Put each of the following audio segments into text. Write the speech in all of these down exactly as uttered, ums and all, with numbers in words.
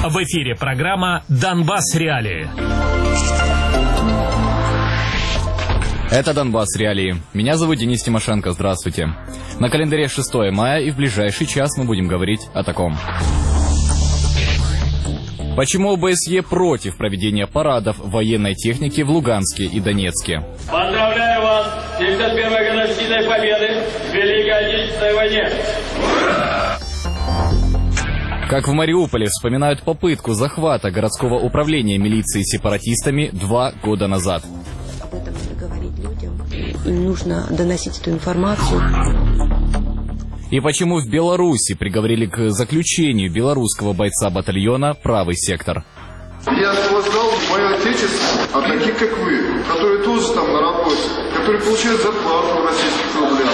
В эфире программа «Донбасс Реалии». Это «Донбасс Реалии». Меня зовут Денис Тимошенко. Здравствуйте. На календаре шестое мая, и в ближайший час мы будем говорить о таком. Почему ОБСЕ против проведения парадов военной техники в Луганске и Донецке? Поздравляю вас с семьдесят первой годовщиной победы в Великой Отечественной войне! Как в Мариуполе вспоминают попытку захвата городского управления милиции сепаратистами два года назад. Об этом надо говорить людям. Им нужно доносить эту информацию. И почему в Беларуси приговорили к заключению белорусского бойца батальона «Правый сектор». Я освобождал мое отечество от таких, как вы, которые тоже там на работе, которые получают зарплату в российских рублях.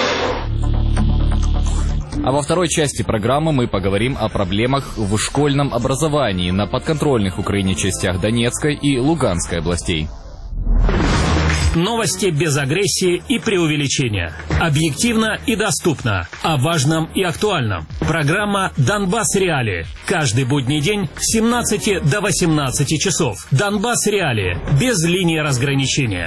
А во второй части программы мы поговорим о проблемах в школьном образовании на подконтрольных Украине частях Донецкой и Луганской областей. Новости без агрессии и преувеличения. Объективно и доступно. О важном и актуальном. Программа «Донбасс Реалии». Каждый будний день с семнадцати до восемнадцати часов. «Донбасс Реалии». Без линии разграничения.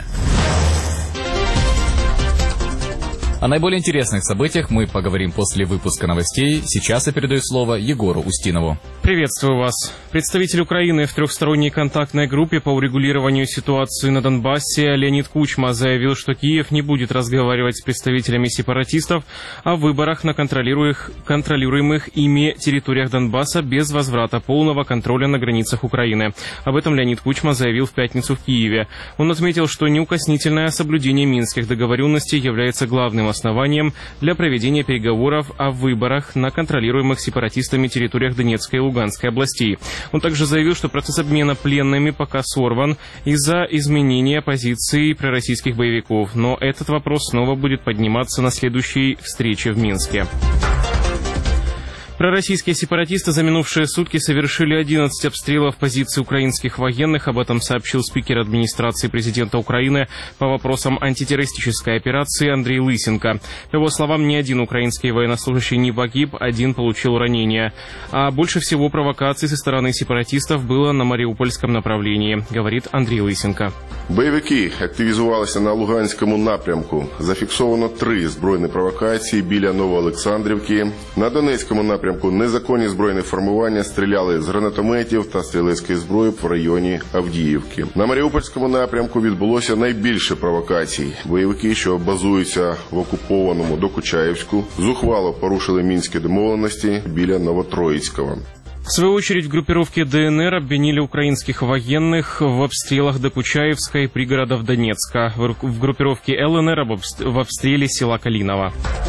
О наиболее интересных событиях мы поговорим после выпуска новостей. Сейчас я передаю слово Егору Устинову. Приветствую вас. Представитель Украины в трехсторонней контактной группе по урегулированию ситуации на Донбассе Леонид Кучма заявил, что Киев не будет разговаривать с представителями сепаратистов о выборах на контролируемых ими территориях Донбасса без возврата полного контроля на границах Украины. Об этом Леонид Кучма заявил в пятницу в Киеве. Он отметил, что неукоснительное соблюдение минских договоренностей является главным основанием для проведения переговоров о выборах на контролируемых сепаратистами территориях Донецкой и Луганской областей. Он также заявил, что процесс обмена пленными пока сорван из-за изменения позиции пророссийских боевиков, но этот вопрос снова будет подниматься на следующей встрече в Минске. Пророссийские сепаратисты за минувшие сутки совершили одиннадцать обстрелов позиций украинских военных. Об этом сообщил спикер администрации президента Украины по вопросам антитеррористической операции Андрей Лысенко. По его словам, ни один украинский военнослужащий не погиб, один получил ранение. А больше всего провокаций со стороны сепаратистов было на Маріупольському направлении, говорит Андрей Лысенко. Бойовики активізувалися на Луганському напрямку. Зафіксовано три збройні провокації біля Новоолександрівки. На Донецькому напрямку незаконні збройні формування стріляли з гранатометів та стрілецької зброї в районі Авдіївки. На Маріупольському напрямку відбулося найбільше провокацій. Бойовики, що базуються в окупованому Докучаєвську, зухвало порушили мінські домовленості біля Новотроїцького. В свою очередь, в группировке ДНР обвинили украинских военных в обстрелах Докучаевска и пригородов Донецка. В группировке ЛНР в обстреле села Калиново.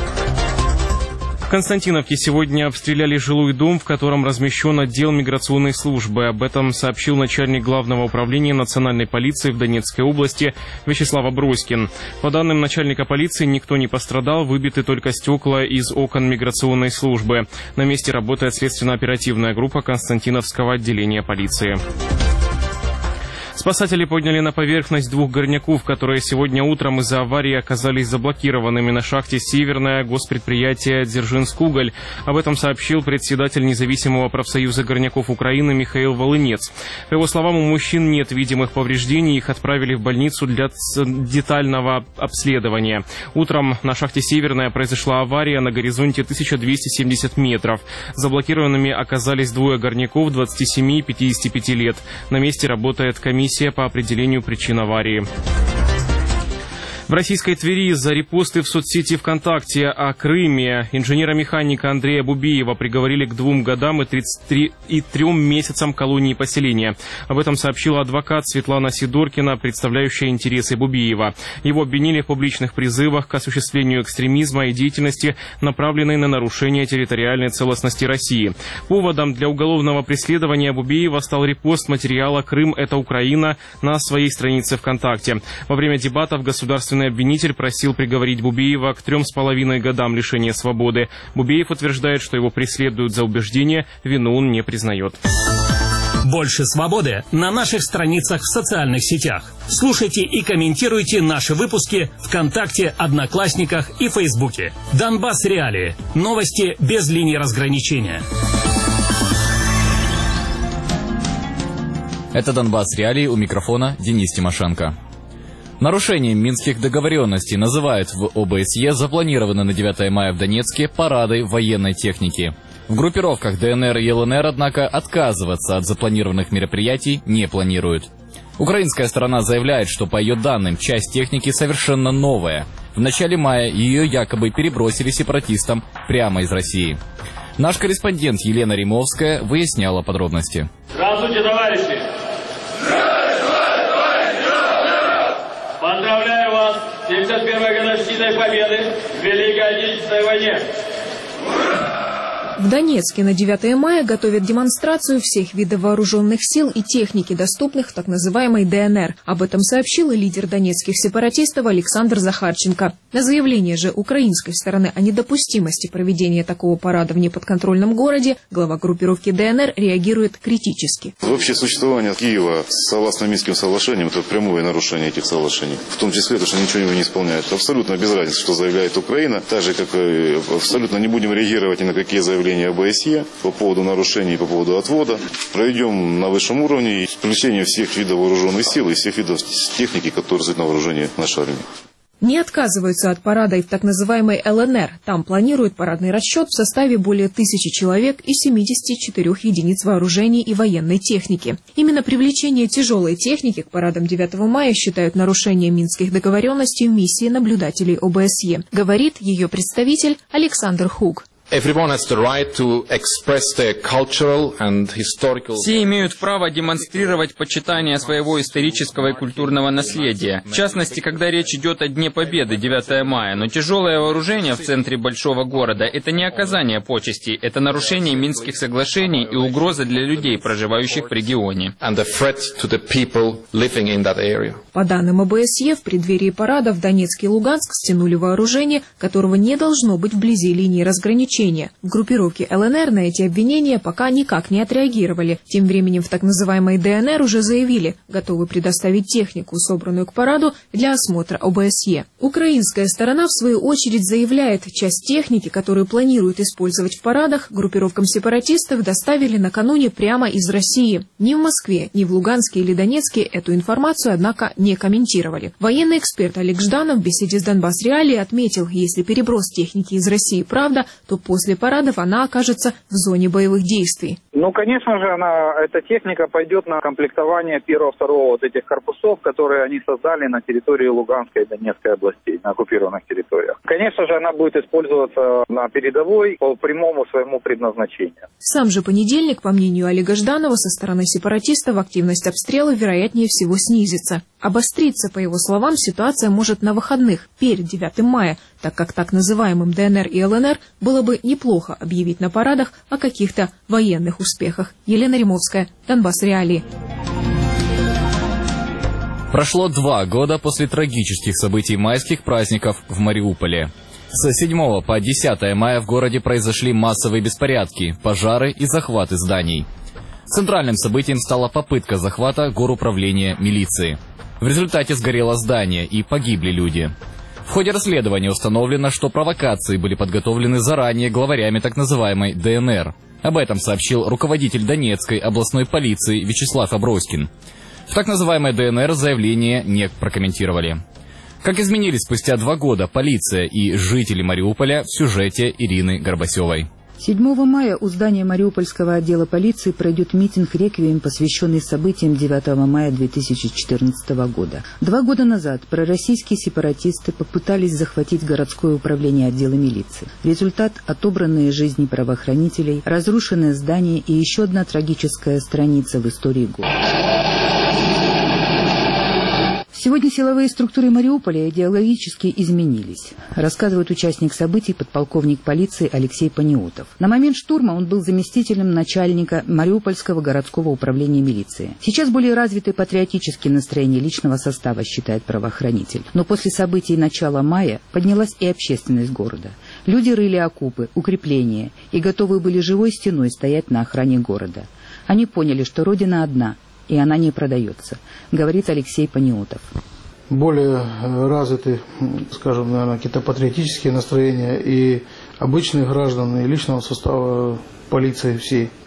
В Константиновке сегодня обстреляли жилой дом, в котором размещен отдел миграционной службы. Об этом сообщил начальник Главного управления национальной полиции в Донецкой области Вячеслав Аброськин. По данным начальника полиции, никто не пострадал, выбиты только стекла из окон миграционной службы. На месте работает следственно-оперативная группа Константиновского отделения полиции. Спасатели подняли на поверхность двух горняков, которые сегодня утром из-за аварии оказались заблокированными на шахте «Северное» госпредприятия «Дзержинскуголь». Об этом сообщил председатель независимого профсоюза горняков Украины Михаил Волынец. По его словам, у мужчин нет видимых повреждений, их отправили в больницу для детального обследования. Утром на шахте «Северная» произошла авария на горизонте тысяча двести семьдесят метров. Заблокированными оказались двое горняков двадцати семи и пятидесяти пяти лет. На месте работает комиссия по определению причин аварии. В российской Твери за репосты в соцсети ВКонтакте о Крыме инженера-механика Андрея Бубиева приговорили к двум годам и, тридцати трём месяцам колонии поселения. Об этом сообщила адвокат Светлана Сидоркина, представляющая интересы Бубиева. Его обвинили в публичных призывах к осуществлению экстремизма и деятельности, направленной на нарушение территориальной целостности России. Поводом для уголовного преследования Бубиева стал репост материала «Крым – это Украина» на своей странице ВКонтакте. Во время дебатов государственный обвинитель просил приговорить Бубиева к трем с половиной годам лишения свободы. Бубиев утверждает, что его преследуют за убеждение, вину он не признает. Больше свободы на наших страницах в социальных сетях. Слушайте и комментируйте наши выпуски ВКонтакте, Одноклассниках и Фейсбуке. Донбасс Реалии. Новости без линии разграничения. Это Донбасс Реалии, у микрофона Денис Тимошенко. Нарушением минских договоренностей называют в ОБСЕ запланированные на девятое мая в Донецке парады военной техники. В группировках ДНР и ЛНР, однако, отказываться от запланированных мероприятий не планируют. Украинская сторона заявляет, что, по ее данным, часть техники совершенно новая. В начале мая ее якобы перебросили сепаратистам прямо из России. Наш корреспондент Елена Римовская выясняла подробности. Здравствуйте, товарищи! Поздравляю вас с семьдесят первой годовщиной победы в Великой Отечественной войне! В Донецке на девятое мая готовят демонстрацию всех видов вооруженных сил и техники, доступных в так называемой ДНР. Об этом сообщил лидер донецких сепаратистов Александр Захарченко. На заявление же украинской стороны о недопустимости проведения такого парада в неподконтрольном городе глава группировки ДНР реагирует критически. Вообще существование Киева согласно Минским соглашениям – это прямое нарушение этих соглашений. В том числе то, что ничего не исполняют. Абсолютно без разницы, что заявляет Украина. Так же, как абсолютно не будем реагировать ни на какие заявления ОБСЕ по поводу нарушений, по поводу отвода. Проведем на высшем уровне исключение всех видов вооруженных сил и всех видов техники, которые стоят на вооружении нашей армии. Не отказываются от парада и в так называемой ЛНР. Там планируют парадный расчет в составе более тысячи человек и семидесяти четырёх единиц вооружений и военной техники. Именно привлечение тяжелой техники к парадам девятого мая считают нарушением минских договоренностей в миссии наблюдателей ОБСЕ, говорит ее представитель Александр Хук. Все имеют право демонстрировать почитание своего исторического и культурного наследия. В частности, когда речь идет о Дне Победы, девятое мая. Но тяжелое вооружение в центре большого города – это не оказание почестей, это нарушение Минских соглашений и угроза для людей, проживающих в регионе. По данным ОБСЕ, в преддверии парада в Донецк и Луганск стянули вооружение, которого не должно быть вблизи линии разграничения. В группировке ЛНР на эти обвинения пока никак не отреагировали. Тем временем в так называемой ДНР уже заявили, готовы предоставить технику, собранную к параду, для осмотра ОБСЕ. Украинская сторона, в свою очередь, заявляет, часть техники, которую планируют использовать в парадах, группировкам сепаратистов доставили накануне прямо из России. Ни в Москве, ни в Луганске или Донецке эту информацию, однако, не комментировали. Военный эксперт Олег Жданов в беседе с Донбасс Реалии отметил, если переброс техники из России правда, то после парадов она окажется в зоне боевых действий. Ну, конечно же, она, эта техника пойдет на комплектование первого-второго вот этих корпусов, которые они создали на территории Луганской и Донецкой областей, на оккупированных территориях. Конечно же, она будет использоваться на передовой по прямому своему предназначению. Сам же понедельник, по мнению Олега Жданова, со стороны сепаратистов активность обстрела, вероятнее всего, снизится. Обостриться, по его словам, ситуация может на выходных, перед девятым мая, так как так называемым ДНР и ЛНР было бы неплохо объявить на парадах о каких-то военных успехах. Елена Римовская, Донбасс Реалии. Прошло два года после трагических событий майских праздников в Мариуполе. С седьмого по десятое мая в городе произошли массовые беспорядки, пожары и захваты зданий. Центральным событием стала попытка захвата горуправления милиции. В результате сгорело здание и погибли люди. В ходе расследования установлено, что провокации были подготовлены заранее главарями так называемой ДНР. Об этом сообщил руководитель Донецкой областной полиции Вячеслав Аброськин. В так называемой ДНР заявление не прокомментировали. Как изменились спустя два года полиция и жители Мариуполя в сюжете Ирины Горбасевой. седьмого мая у здания Мариупольского отдела полиции пройдет митинг-реквием, посвященный событиям девятого мая две тысячи четырнадцатого года. Два года назад пророссийские сепаратисты попытались захватить городское управление отдела милиции. Результат – отобранные жизни правоохранителей, разрушенное здание и еще одна трагическая страница в истории города. Сегодня силовые структуры Мариуполя идеологически изменились, рассказывает участник событий подполковник полиции Алексей Паниотов. На момент штурма он был заместителем начальника Мариупольского городского управления милиции. Сейчас более развиты патриотические настроения личного состава, считает правоохранитель. Но после событий начала мая поднялась и общественность города. Люди рыли окопы, укрепления и готовы были живой стеной стоять на охране города. Они поняли, что Родина одна, и она не продается, говорит Алексей Паниотов. Более развиты, скажем, наверное, какие-то патриотические настроения и обычных граждан, и личного состава полиции всей.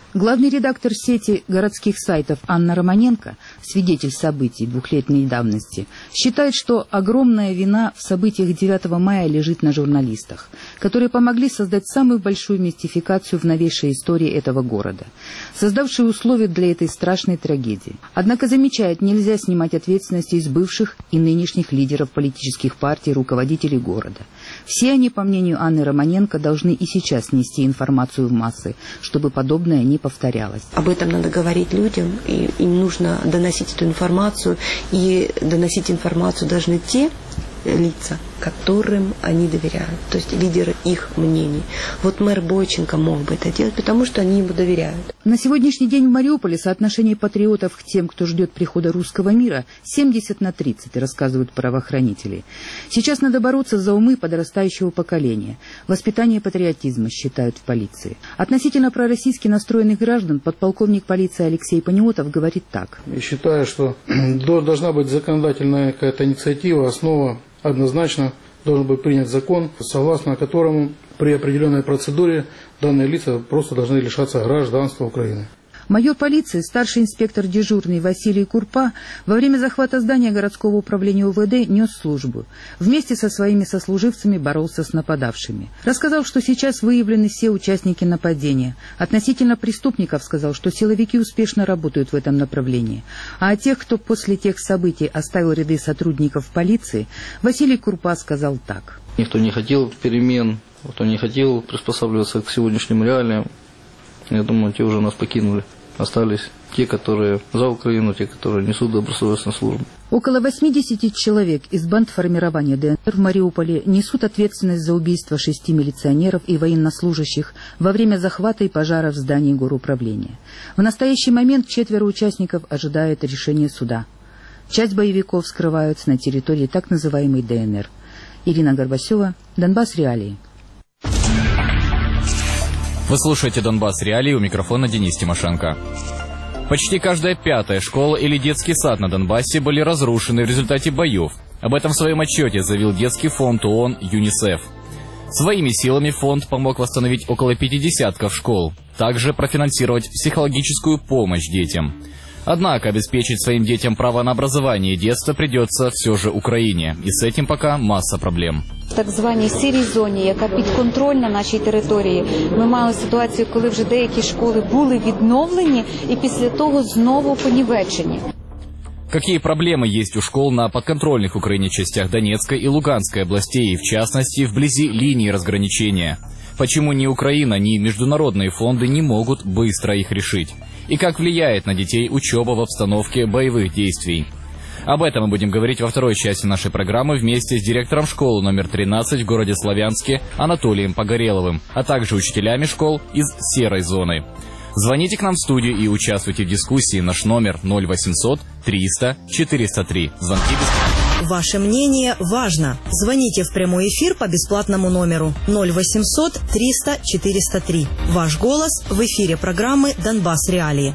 Главный редактор сети городских сайтов Анна Романенко, свидетель событий двухлетней давности, считает, что огромная вина в событиях девятого мая лежит на журналистах, которые помогли создать самую большую мистификацию в новейшей истории этого города, создавшие условия для этой страшной трагедии. Однако, замечает, нельзя снимать ответственности из бывших и нынешних лидеров политических партий, руководителей города. Все они, по мнению Анны Романенко, должны и сейчас нести информацию в массы, чтобы подобное не повторялось. Об этом надо говорить людям, и им нужно доносить эту информацию, и доносить информацию должны те лица, которым они доверяют, то есть лидеры их мнений. Вот мэр Бойченко мог бы это делать, потому что они ему доверяют. На сегодняшний день в Мариуполе соотношение патриотов к тем, кто ждет прихода русского мира, семьдесят на тридцать, рассказывают правоохранители. Сейчас надо бороться за умы подрастающего поколения. Воспитание патриотизма, считают в полиции. Относительно пророссийски настроенных граждан подполковник полиции Алексей Паниотов говорит так. Я считаю, что должна быть законодательная какая-то инициатива, основа. Однозначно должен быть принят закон, согласно которому при определенной процедуре данные лица просто должны лишаться гражданства Украины. Майор полиции, старший инспектор дежурный Василий Курпа во время захвата здания городского управления УВД нес службу. Вместе со своими сослуживцами боролся с нападавшими. Рассказал, что сейчас выявлены все участники нападения. Относительно преступников сказал, что силовики успешно работают в этом направлении. А о тех, кто после тех событий оставил ряды сотрудников полиции, Василий Курпа сказал так. Никто не хотел перемен, кто не хотел приспосабливаться к сегодняшним реалиям. Я думаю, те уже нас покинули. Остались те, которые за Украину, те, которые несут добросовестную службу. Около восьмидесяти человек из бандформирования ДНР в Мариуполе несут ответственность за убийство шести милиционеров и военнослужащих во время захвата и пожара в здании горуправления. В настоящий момент четверо участников ожидают решения суда. Часть боевиков скрываются на территории так называемой ДНР. Ирина Горбасева, Донбасс Реалии. Вы слушаете «Донбасс Реалии», у микрофона Денис Тимошенко. Почти каждая пятая школа или детский сад на Донбассе были разрушены в результате боев. Об этом в своем отчете заявил детский фонд ООН ЮНИСЕФ. Своими силами фонд помог восстановить около пяти десятков школ, также профинансировать психологическую помощь детям. Однако обеспечить своим детям право на образование и детство придется все же Украине, и с этим пока масса проблем. В так званій сірій зоні, яка підконтрольна нашій території, ми мали ситуацію, коли вже деякі школи були відновлені і після того знову понівечені. Какие проблемы есть у школ на подконтрольных Украине частях Донецкой и Луганской областей, в частности, вблизи линии разграничения? Почему ни Украина, ни международные фонды не могут быстро их решить? И как влияет на детей учеба в обстановке боевых действий? Об этом мы будем говорить во второй части нашей программы вместе с директором школы номер тринадцать в городе Славянске Анатолием Погореловым, а также учителями школ из серой зоны. Звоните к нам в студию и участвуйте в дискуссии. Наш номер ноль восемьсот триста четыреста три. Звонки бесплатные. Ваше мнение важно. Звоните в прямой эфир по бесплатному номеру ноль восемьсот триста четыреста три. Ваш голос в эфире программы «Донбасс Реалии».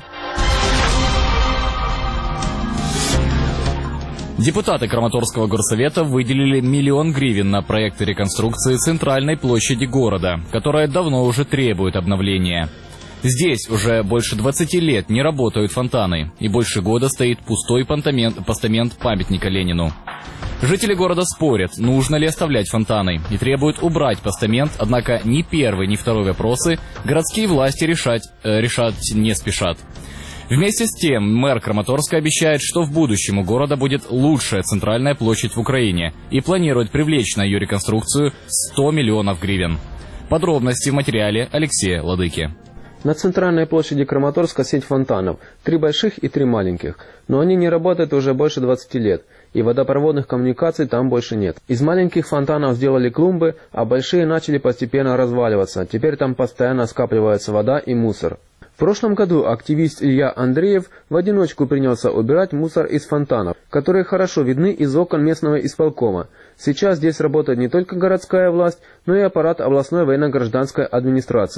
Депутаты Краматорского горсовета выделили миллион гривен на проекты реконструкции центральной площади города, которая давно уже требует обновления. Здесь уже больше двадцати лет не работают фонтаны, и больше года стоит пустой постамент, постамент памятника Ленину. Жители города спорят, нужно ли оставлять фонтаны, и требуют убрать постамент, однако ни первый, ни второй вопросы городские власти решать, э, решать не спешат. Вместе с тем, мэр Краматорска обещает, что в будущем у города будет лучшая центральная площадь в Украине и планирует привлечь на ее реконструкцию сто миллионов гривен. Подробности в материале Алексея Ладыки. На центральной площади Краматорска сеть фонтанов, три больших и три маленьких, но они не работают уже больше двадцати лет, и водопроводных коммуникаций там больше нет. Из маленьких фонтанов сделали клумбы, а большие начали постепенно разваливаться, теперь там постоянно скапливается вода и мусор. В прошлом году активист Илья Андреев в одиночку принялся убирать мусор из фонтанов, которые хорошо видны из окон местного исполкома. Сейчас здесь работает не только городская власть, но и аппарат областной военно-гражданской администрации.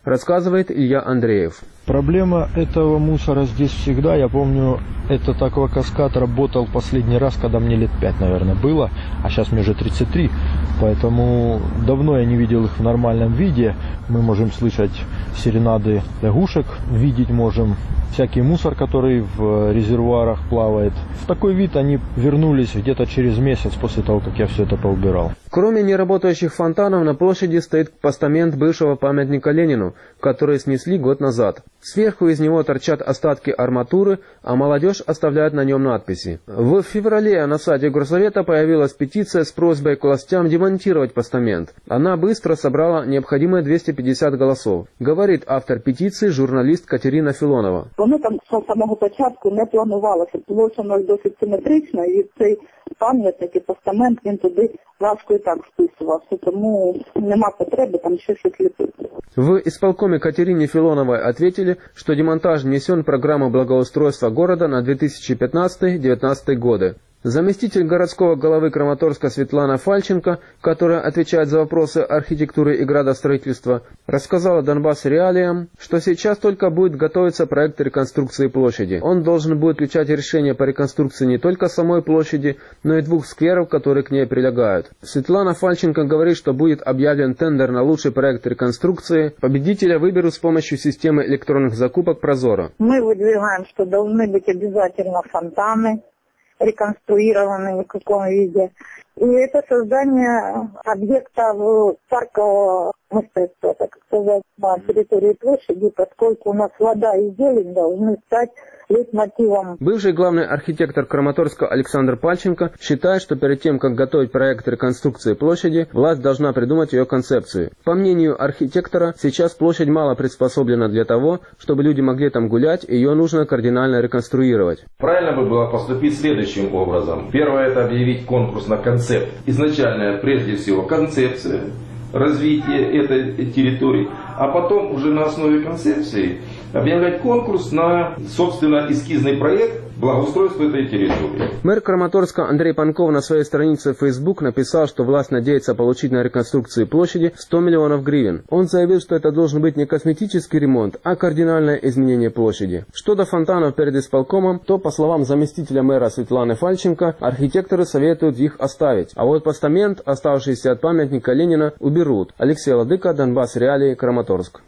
рассказывает Илья Андреев. Проблема этого мусора здесь всегда. Я помню, этот аквакаскад работал последний раз, когда мне лет пять, наверное, было, а сейчас мне уже тридцать три, поэтому давно я не видел их в нормальном виде. Мы можем слышать серенады лягушек, видеть можем всякий мусор, который в резервуарах плавает. В такой вид они вернулись где-то через месяц после того, как я все это поубирал. Кроме неработающих фонтанов, на площади стоит постамент бывшего памятника Ленину, который снесли год назад. Сверху из него торчат остатки арматуры, а молодежь оставляет на нем надписи. В феврале на сайте Горсовета появилась петиция с просьбой к властям демонтировать постамент. Она быстро собрала необходимые двести пятьдесят голосов, говорит автор петиции, журналист Катерина Филонова. Воно там з самого початку не планувалося. Площа у нас досить симетрична, і цей пам'ятник і постамент, він туди важко і так вписувався, тому нема потреби там ще щось ліпити. В исполкоме Катерине Филоновой ответили, что демонтаж внесен в программу благоустройства города на две тысячи пятнадцатый — две тысячи девятнадцатый годы. Заместитель городского главы Краматорска Светлана Фальченко, которая отвечает за вопросы архитектуры и градостроительства, рассказала Донбасс Реалиям, что сейчас только будет готовиться проект реконструкции площади. Он должен будет включать решение по реконструкции не только самой площади, но и двух скверов, которые к ней прилегают. Светлана Фальченко говорит, что будет объявлен тендер на лучший проект реконструкции. Победителя выберут с помощью системы электронных закупок «Прозоро». Мы выдвигаем, что должны быть обязательно фонтаны, реконструированные в каком виде. И это создание объекта в паркового мастерства, так сказать, на территории площади, поскольку у нас вода и зелень должны стать лейтмотивом. Бывший главный архитектор Краматорска Александр Пальченко считает, что перед тем, как готовить проект реконструкции площади, власть должна придумать ее концепцию. По мнению архитектора, сейчас площадь мало приспособлена для того, чтобы люди могли там гулять, и ее нужно кардинально реконструировать. Правильно бы было поступить следующим образом. Первое – это объявить конкурс на концепт. Изначальная, прежде всего, концепция развития этой территории, а потом уже на основе концепции объявлять конкурс на, собственно, эскизный проект благоустройства этой территории. Мэр Краматорска Андрей Панков на своей странице в Facebook написал, что власть надеется получить на реконструкции площади сто миллионов гривен. Он заявил, что это должен быть не косметический ремонт, а кардинальное изменение площади. Что до фонтанов перед исполкомом, то, по словам заместителя мэра Светланы Фальченко, архитекторы советуют их оставить. А вот постамент, оставшийся от памятника Ленина, уберут. Алексей Ладыка, Донбасс Реалии, Краматорск.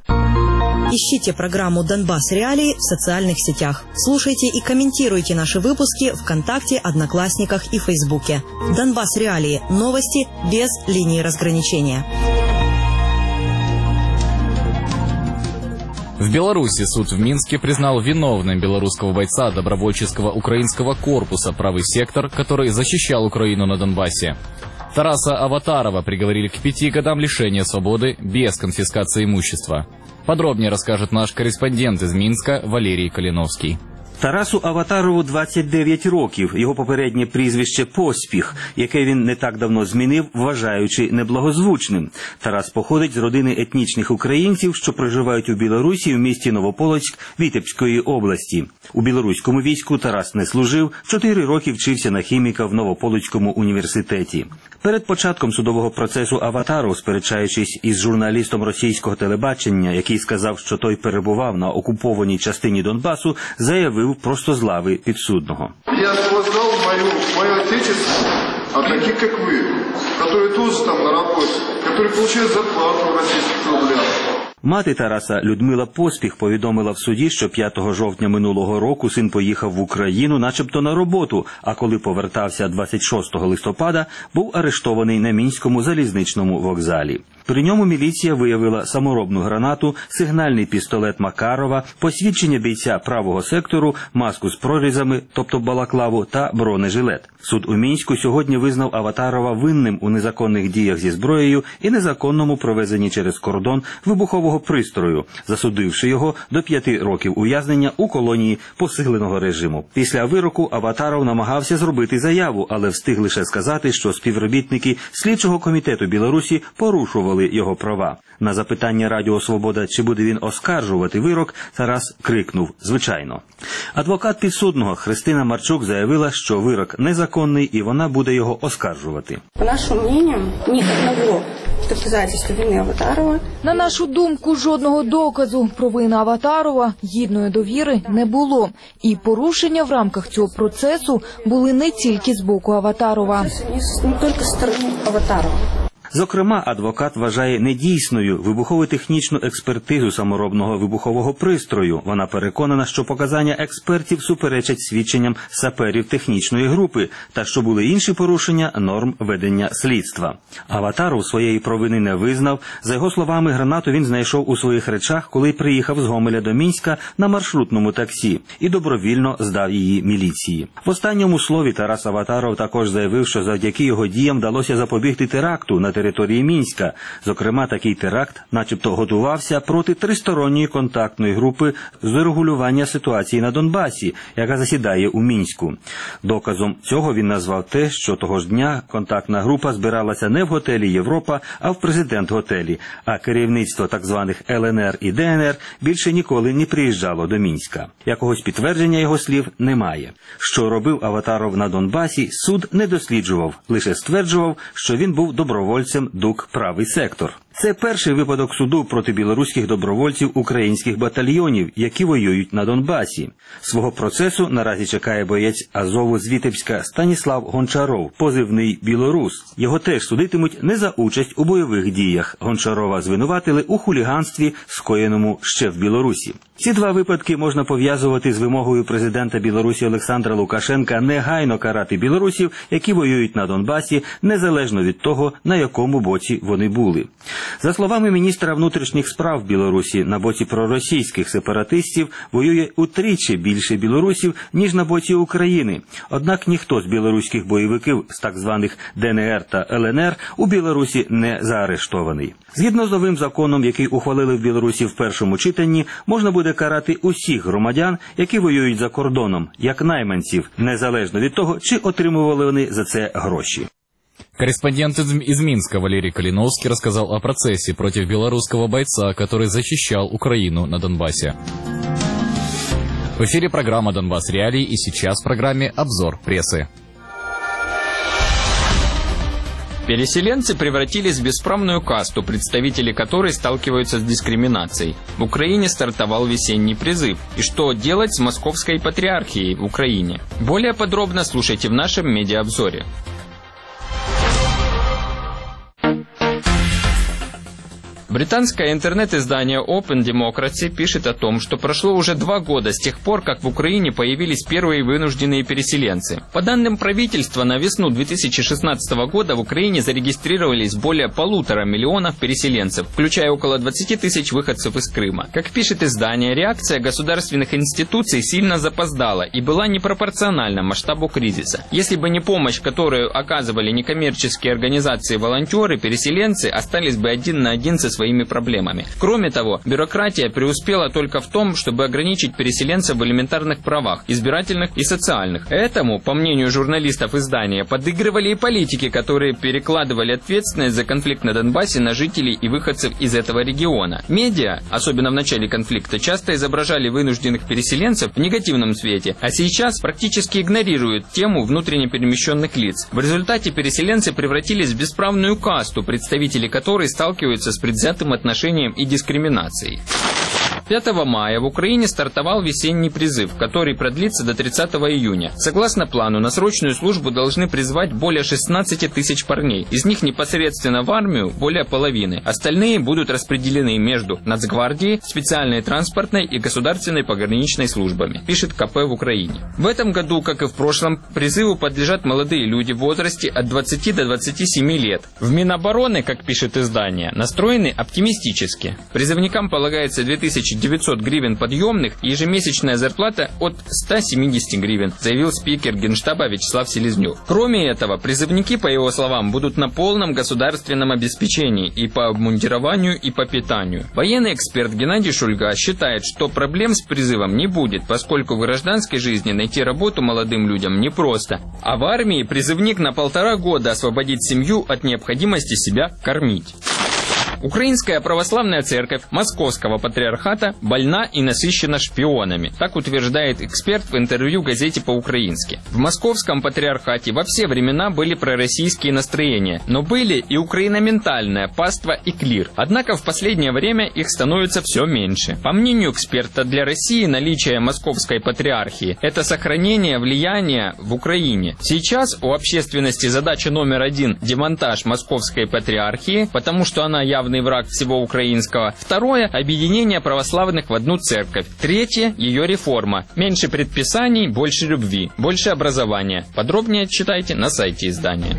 Ищите программу «Донбасс Реалии» в социальных сетях. Слушайте и комментируйте наши выпуски ВКонтакте, Одноклассниках и Фейсбуке. «Донбасс Реалии» – новости без линии разграничения. В Беларуси суд в Минске признал виновным белорусского бойца добровольческого украинского корпуса «Правый сектор», который защищал Украину на Донбассе. Тараса Аватарова приговорили к пяти годам лишения свободы без конфискации имущества. Подробнее расскажет наш корреспондент из Мінська Валерій Каліновський. Тарасу Аватарову двадцять дев'ять років, його попереднє прізвище «Поспіх», яке він не так давно змінив, вважаючи неблагозвучним. Тарас походить з родини етнічних українців, що проживають у Білорусі в місті Новополоцьк Вітебської області. У білоруському війську Тарас не служив, чотири роки вчився на хіміка в Новополоцькому університеті. Перед початком судового процесу Аватаров, сперечаючись із журналістом російського телебачення, який сказав, що той перебував на окупованій частині Донбасу, заявив просто з лави підсудного. Я спознал мою, мое отечество от таких, как вы, которые тоже там на работе, которые получают зарплату в российских рублях. Мати Тараса Людмила Поспіх повідомила в суді, що п'ятого жовтня минулого року син поїхав в Україну начебто на роботу, а коли повертався двадцять шостого листопада, був арештований на Мінському залізничному вокзалі. При ньому міліція виявила саморобну гранату, сигнальний пістолет Макарова, посвідчення бійця правого сектору, маску з прорізами, тобто балаклаву, та бронежилет. Суд у Мінську сьогодні визнав Аватарова винним у незаконних діях зі зброєю і незаконному провезенні через кордон вибухового пристрою, засудивши його до п'яти років ув'язнення у колонії посиленого режиму. Після вироку Аватаров намагався зробити заяву, але встиг лише сказати, що співробітники Слідчого комітету Білорусі порушували його права. На запитання Радіо Свобода, чи буде він оскаржувати вирок, Тарас крикнув «Звичайно». Адвокат підсудного Христина Марчук заявила, що вирок незаконний і вона буде його оскаржувати. По нашому мнению, ни одного доказательства вины Аватарова. На нашу думку, жодного доказу про вину Аватарова гідної довіри не було. І порушення в рамках цього процесу були не тільки з боку Аватарова. Не тільки з сторони Аватарова. Зокрема, адвокат вважає недійсною вибухово-технічну експертизу саморобного вибухового пристрою. Вона переконана, що показання експертів суперечать свідченням саперів технічної групи та що були інші порушення норм ведення слідства. Аватаров своєї провини не визнав. За його словами, гранату він знайшов у своїх речах, коли приїхав з Гомеля до Мінська на маршрутному таксі і добровільно здав її міліції. В останньому слові Тарас Аватаров також заявив, що завдяки його діям вдалося запобігти теракту на території Мінська. Зокрема, такий теракт начебто готувався проти тристоронньої контактної групи з регулювання ситуації на Донбасі, яка засідає у Мінську. Доказом цього він назвав те, що того ж дня контактна група збиралася не в готелі «Європа», а в президент-готелі, а керівництво так званих Л Н Р і Д Н Р більше ніколи не приїжджало до Мінська. Якогось підтвердження його слів немає. Що робив Аватаров на Донбасі, суд не досліджував, лише стверджував, що він був добровольцем ДУК «Правий сектор». Це перший випадок суду проти білоруських добровольців українських батальйонів, які воюють на Донбасі. Свого процесу наразі чекає боєць Азову з Вітебська Станіслав Гончаров, позивний «Білорус». Його теж судитимуть не за участь у бойових діях. Гончарова звинуватили у хуліганстві, скоєному ще в Білорусі. Ці два випадки можна пов'язувати з вимогою президента Білорусі Олександра Лукашенка негайно карати білорусів, які воюють на Донбасі, незалежно від того, на якому боці вони були. За словами міністра внутрішніх справ Білорусі, на боці проросійських сепаратистів воює утричі більше білорусів, ніж на боці України. Однак ніхто з білоруських бойовиків з так званих Д Н Р та Л Н Р у Білорусі не заарештований. Згідно з новим законом, який ухвалили в Білорусі в першому читанні, можна буде карати усіх громадян, які воюють за кордоном, як найманців, незалежно від того, чи отримували вони за це гроші. Корреспондент из Минска Валерий Калиновский рассказал о процессе против белорусского бойца, который защищал Украину на Донбассе. В эфире программа «Донбасс Реалии» и сейчас в программе «Обзор прессы». Переселенцы превратились в бесправную касту, представители которой сталкиваются с дискриминацией. В Украине стартовал весенний призыв. И что делать с московской патриархией в Украине? Более подробно слушайте в нашем медиаобзоре. Британское интернет-издание Open Democracy пишет о том, что прошло уже два года с тех пор, как в Украине появились первые вынужденные переселенцы. По данным правительства, на весну две тысячи шестнадцатого года в Украине зарегистрировались более полутора миллионов переселенцев, включая около двадцати тысяч выходцев из Крыма. Как пишет издание, реакция государственных институций сильно запоздала и была непропорциональна масштабу кризиса. Если бы не помощь, которую оказывали некоммерческие организации и волонтеры, переселенцы остались бы один на один со своими своими проблемами. Кроме того, бюрократия преуспела только в том, чтобы ограничить переселенцев в элементарных правах, избирательных и социальных. Этому, по мнению журналистов издания, подыгрывали и политики, которые перекладывали ответственность за конфликт на Донбассе на жителей и выходцев из этого региона. Медиа, особенно в начале конфликта, часто изображали вынужденных переселенцев в негативном свете, а сейчас практически игнорируют тему внутренне перемещенных лиц. В результате переселенцы превратились в бесправную касту, представители которой сталкиваются с предвзятым отношением и дискриминацией. пятого мая в Украине стартовал весенний призыв, который продлится до тридцатого июня. Согласно плану, на срочную службу должны призвать более шестнадцати тысяч парней. Из них непосредственно в армию более половины. Остальные будут распределены между Нацгвардией, специальной транспортной и государственной пограничной службами, пишет ка пэ в Украине. В этом году, как и в прошлом, призыву подлежат молодые люди в возрасте от двадцати до двадцати семи лет. В Минобороны, как пишет издание, настроены оптимистически. Призывникам полагается две тысячи девятьсот гривен подъемных и ежемесячная зарплата от ста семидесяти гривен, заявил спикер Генштаба Вячеслав Селезнев. Кроме этого, призывники, по его словам, будут на полном государственном обеспечении и по обмундированию, и по питанию. Военный эксперт Геннадий Шульга считает, что проблем с призывом не будет, поскольку в гражданской жизни найти работу молодым людям непросто, а в армии призывник на полтора года освободит семью от необходимости себя кормить. Украинская православная церковь Московского патриархата больна и насыщена шпионами. Так утверждает эксперт в интервью газете «По-украински». В Московском патриархате во все времена были пророссийские настроения, но были и украиноментальная паства и клир. Однако в последнее время их становится все меньше. По мнению эксперта, для России наличие Московской патриархии – это сохранение влияния в Украине. Сейчас у общественности задача номер один – демонтаж Московской патриархии, потому что она явный враг всего украинского. Второе – объединение православных в одну церковь. Третье – ее реформа. Меньше предписаний, больше любви, больше образования. Подробнее читайте на сайте издания.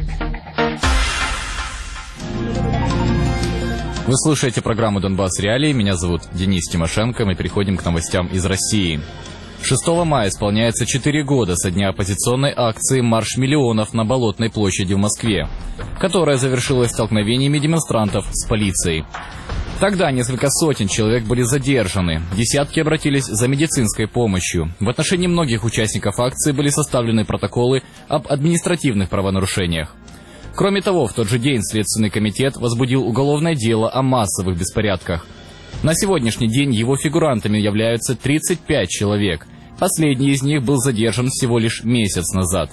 Вы слушаете программу «Донбасс Реалии». Меня зовут Денис Тимошенко. Мы переходим к новостям из России. шестого мая исполняется четыре года со дня оппозиционной акции «Марш миллионов» на Болотной площади в Москве, которая завершилась столкновениями демонстрантов с полицией. Тогда несколько сотен человек были задержаны, десятки обратились за медицинской помощью. В отношении многих участников акции были составлены протоколы об административных правонарушениях. Кроме того, в тот же день Следственный комитет возбудил уголовное дело о массовых беспорядках. На сегодняшний день его фигурантами являются тридцать пять человек. Последний из них был задержан всего лишь месяц назад.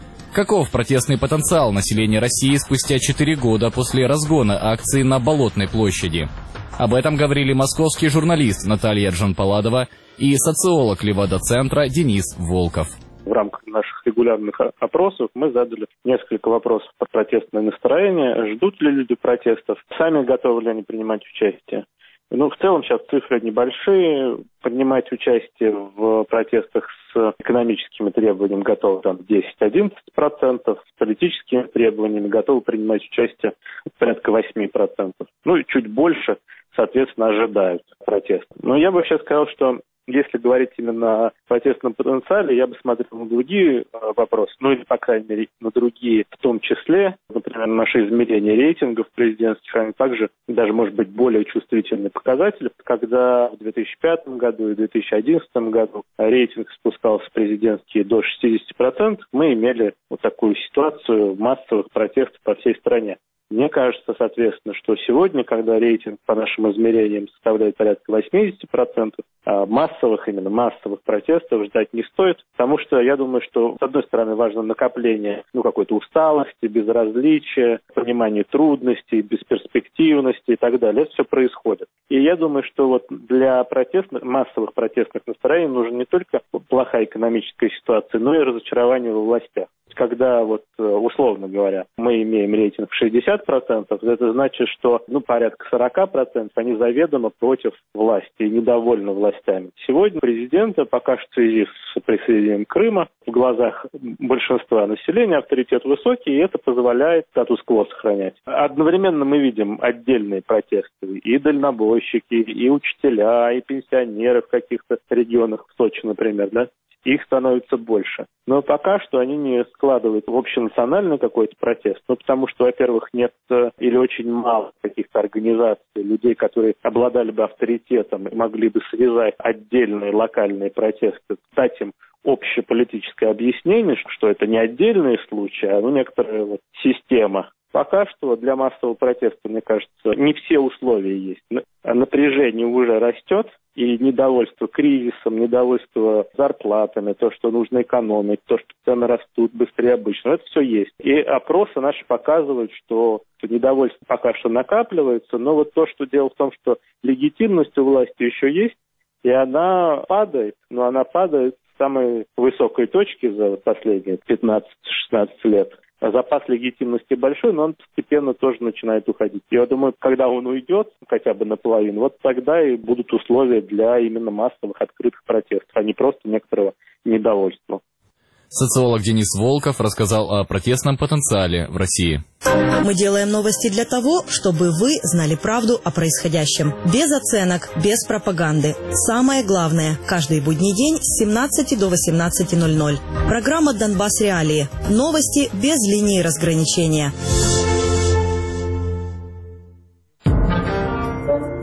Каков протестный потенциал населения России спустя четыре года после разгона акции на Болотной площади? Об этом говорили московский журналист Наталья Джанпаладова и социолог Левада-центра Денис Волков. В рамках наших регулярных опросов мы задали несколько вопросов про протестное настроение. Ждут ли люди протестов? Сами готовы ли они принимать участие? Ну, в целом сейчас цифры небольшие. Принимать участие в протестах с экономическими требованиями готовы там десять-одиннадцать процентов, с политическими требованиями готовы принимать участие порядка восемь процентов. Ну и чуть больше, соответственно, ожидают протеста. Но я бы сейчас сказал, что если говорить именно о протестном потенциале, я бы смотрел на другие э, вопросы, ну или, по крайней мере, на другие, в том числе, например, наши измерения рейтингов президентских, они также даже, может быть, более чувствительные показатели. Когда в две тысячи пятом году и две тысячи одиннадцатом году рейтинг спускался президентский до шестидесяти процентов, мы имели вот такую ситуацию массовых протестов по всей стране. Мне кажется, соответственно, что сегодня, когда рейтинг по нашим измерениям составляет порядка восемьдесят процентов, массовых, именно массовых протестов ждать не стоит, потому что я думаю, что, с одной стороны, важно накопление ну, какой-то усталости, безразличия, понимание трудностей, бесперспективности и так далее. Это все происходит. И я думаю, что вот для протестных, массовых протестных настроений нужна не только плохая экономическая ситуация, но и разочарование во властях. Когда, вот, условно говоря, мы имеем рейтинг в шестьдесят процентов, это значит, что ну, порядка сорок процентов они заведомо против власти и недовольны властями. Сегодня президента, пока что в связи с присоединением Крыма, в глазах большинства населения авторитет высокий, и это позволяет статус-кво сохранять. Одновременно мы видим отдельные протесты. И дальнобойщики, и учителя, и пенсионеры в каких-то регионах, в Сочи, например, да? Их становится больше. Но пока что они не складывают в общенациональный какой-то протест. Ну, потому что, во-первых, нет или очень мало каких-то организаций, людей, которые обладали бы авторитетом и могли бы связать отдельные локальные протесты, дать им общеполитическое объяснение, что это не отдельные случаи, а ну, некоторая вот система. Пока что для массового протеста, мне кажется, не все условия есть. Напряжение уже растет, и недовольство кризисом, недовольство зарплатами, то, что нужно экономить, то, что цены растут быстрее обычного, это все есть. И опросы наши показывают, что недовольство пока что накапливается, но вот то, что дело в том, что легитимность у власти еще есть, и она падает, но она падает с самой высокой точки за последние пятнадцать-шестнадцать лет. Запас легитимности большой, но он постепенно тоже начинает уходить. Я думаю, когда он уйдет, хотя бы наполовину, вот тогда и будут условия для именно массовых открытых протестов, а не просто некоторого недовольства. Социолог Денис Волков рассказал о протестном потенциале в России. Мы делаем новости для того, чтобы вы знали правду о происходящем. Без оценок, без пропаганды. Самое главное, каждый будний день с семнадцати до восемнадцати ноль-ноль. Программа «Донбасс Реалии». Новости без линии разграничения.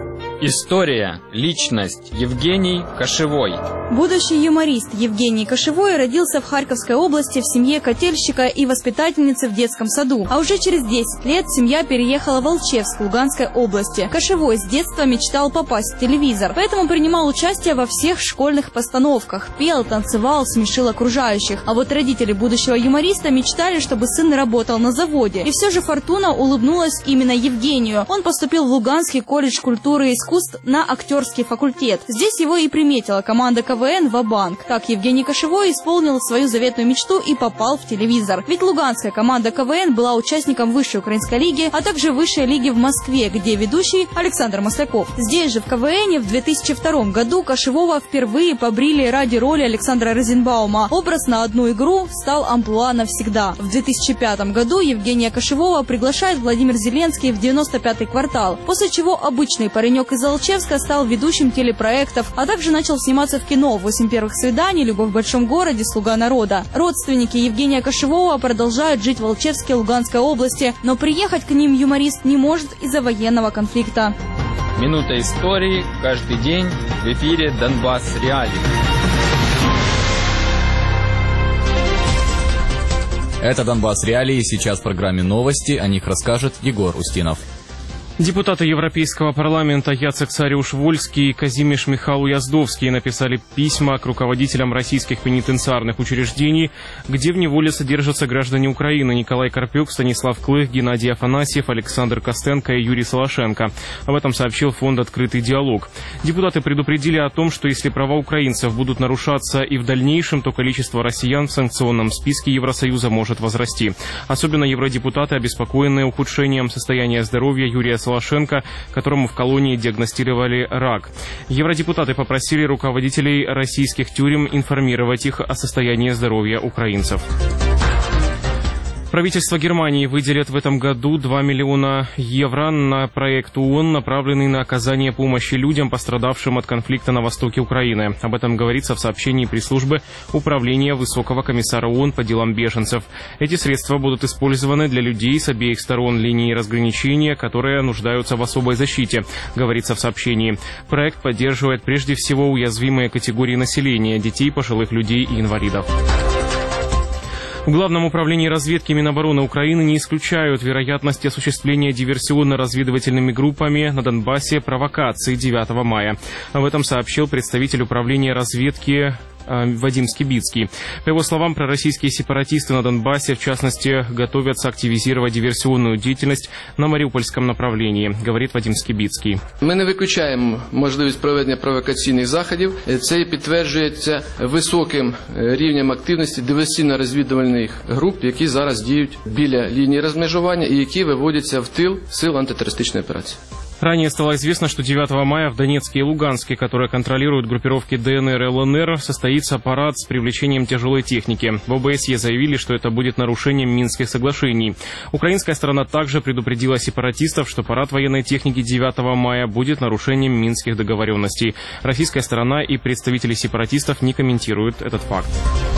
История, личность. Евгений Кошевой. Будущий юморист Евгений Кошевой родился в Харьковской области в семье котельщика и воспитательницы в детском саду. А уже через десять лет семья переехала в Алчевск Луганской области. Кошевой с детства мечтал попасть в телевизор, поэтому принимал участие во всех школьных постановках. Пел, танцевал, смешил окружающих. А вот родители будущего юмориста мечтали, чтобы сын работал на заводе. И все же фортуна улыбнулась именно Евгению. Он поступил в Луганский колледж культуры и искусств на актерский факультет. Здесь его и приметила команда КВН «Ва-банк». Так Евгений Кошевой исполнил свою заветную мечту и попал в телевизор. Ведь луганская команда КВН была участником высшей украинской лиги, а также высшей лиги в Москве, где ведущий Александр Масляков. Здесь же в КВН в две тысячи втором году Кошевого впервые побрили ради роли Александра Розенбаума. Образ на одну игру стал амплуа навсегда. В две тысячи пятом году Евгения Кошевого приглашает Владимир Зеленский в девяносто пятый квартал, после чего обычный паренек из Алчевска стал ведущим телепроектов, а также начал сниматься в кино «Восемь первых свиданий», «Любовь в большом городе», «Слуга народа». Родственники Евгения Кошевого продолжают жить в Алчевске Луганской области, но приехать к ним юморист не может из-за военного конфликта. Минута истории каждый день в эфире «Донбасс Реалии». Это «Донбасс Реалии». Сейчас в программе новости. О них расскажет Егор Устинов. Депутаты Европейского парламента Яцек Сариуш-Вольский и Казимиш Михайло-Яздовский написали письма к руководителям российских пенитенциарных учреждений, где в неволе содержатся граждане Украины Николай Карпюк, Станислав Клых, Геннадий Афанасьев, Александр Костенко и Юрий Солошенко. Об этом сообщил фонд «Открытый диалог». Депутаты предупредили о том, что если права украинцев будут нарушаться и в дальнейшем, то количество россиян в санкционном списке Евросоюза может возрасти. Особенно евродепутаты обеспокоены ухудшением состояния здоровья Юрия Солошенко, которому в колонии диагностировали рак. Евродепутаты попросили руководителей российских тюрем информировать их о состоянии здоровья украинцев. Правительство Германии выделит в этом году два миллиона евро на проект ООН, направленный на оказание помощи людям, пострадавшим от конфликта на востоке Украины. Об этом говорится в сообщении пресс-службы Управления Высокого комиссара ООН по делам беженцев. Эти средства будут использованы для людей с обеих сторон линии разграничения, которые нуждаются в особой защите, говорится в сообщении. Проект поддерживает прежде всего уязвимые категории населения – детей, пожилых людей и инвалидов. В Главном управлении разведки Минобороны Украины не исключают вероятности осуществления диверсионно-разведывательными группами на Донбассе провокации девятого мая. Об этом сообщил представитель управления разведки Вадим Скибицкий. По его словам, пророссийские сепаратисты на Донбассе, в частности, готовятся активизировать диверсионную деятельность на Маріупольському направлении, говорит Вадим Скибицкий. Ми не виключаємо можливість проведення провокаційних заходів. Це підтверджується високим рівнем активності диверсійно-розвідувальних груп, які зараз діють біля лінії розмежування і які виводяться в тил сил антитерористичної операції. Ранее стало известно, что девятого мая в Донецке и Луганске, которые контролируют группировки ДНР и ЛНР, состоится парад с привлечением тяжелой техники. В ОБСЕ заявили, что это будет нарушением Минских соглашений. Украинская сторона также предупредила сепаратистов, что парад военной техники девятого мая будет нарушением Минских договоренностей. Российская сторона и представители сепаратистов не комментируют этот факт.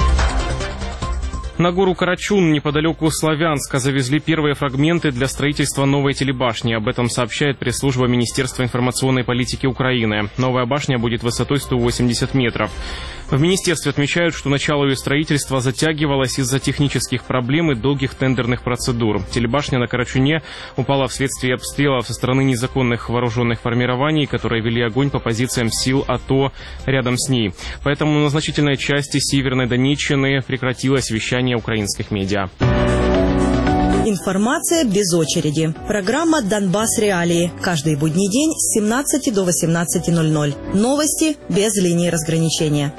На гору Карачун, неподалеку Славянска, завезли первые фрагменты для строительства новой телебашни. Об этом сообщает пресс-служба Министерства информационной политики Украины. Новая башня будет высотой сто восемьдесят метров. В министерстве отмечают, что начало ее строительства затягивалось из-за технических проблем и долгих тендерных процедур. Телебашня на Карачуне упала вследствие обстрелов со стороны незаконных вооруженных формирований, которые вели огонь по позициям сил АТО рядом с ней. Поэтому на значительной части Северной Донеччины прекратилось вещание украинских медиа. Информация без очереди. Программа «Донбасс Реалии». Каждый будний день с семнадцати до восемнадцати ноль-ноль. Новости без линии разграничения.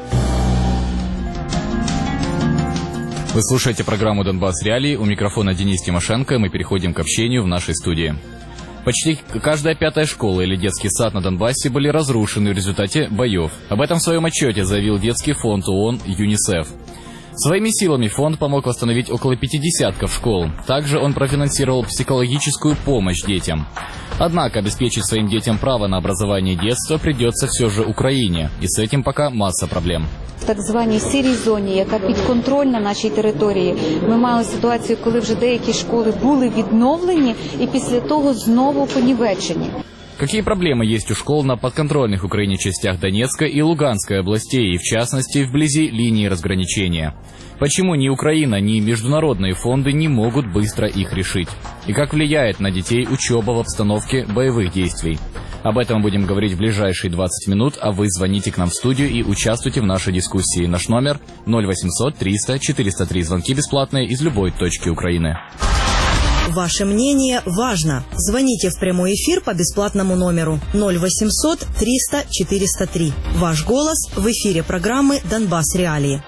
Вы слушаете программу «Донбасс Реалии». У микрофона Денис Тимошенко. Мы переходим к общению в нашей студии. Почти каждая пятая школа или детский сад на Донбассе были разрушены в результате боев. Об этом в своем отчете заявил детский фонд ООН ЮНИСЕФ. Своими силами фонд помог восстановить около пяти десятков школ. Также он профинансировал психологическую помощь детям. Однако обеспечить своим детям право на образование детства придется все же Украине. И с этим пока масса проблем. В так званій сірій зоні, яка підконтрольна нашій території, ми мали ситуацію, коли вже деякі школи були відновлені і після того знову понівечені. Какие проблемы есть у школ на подконтрольных Украине частях Донецкой и Луганской областей, и в частности вблизи линии разграничения? Почему ни Украина, ни международные фонды не могут быстро их решить? И как влияет на детей учеба в обстановке боевых действий? Об этом будем говорить в ближайшие двадцать минут, а вы звоните к нам в студию и участвуйте в нашей дискуссии. Наш номер ноль восемьсот триста четыреста три, звонки бесплатные из любой точки Украины. Ваше мнение важно. Звоните в прямой эфир по бесплатному номеру ноль восемьсот триста четыреста три. Ваш голос в эфире программы «Донбасс Реалии».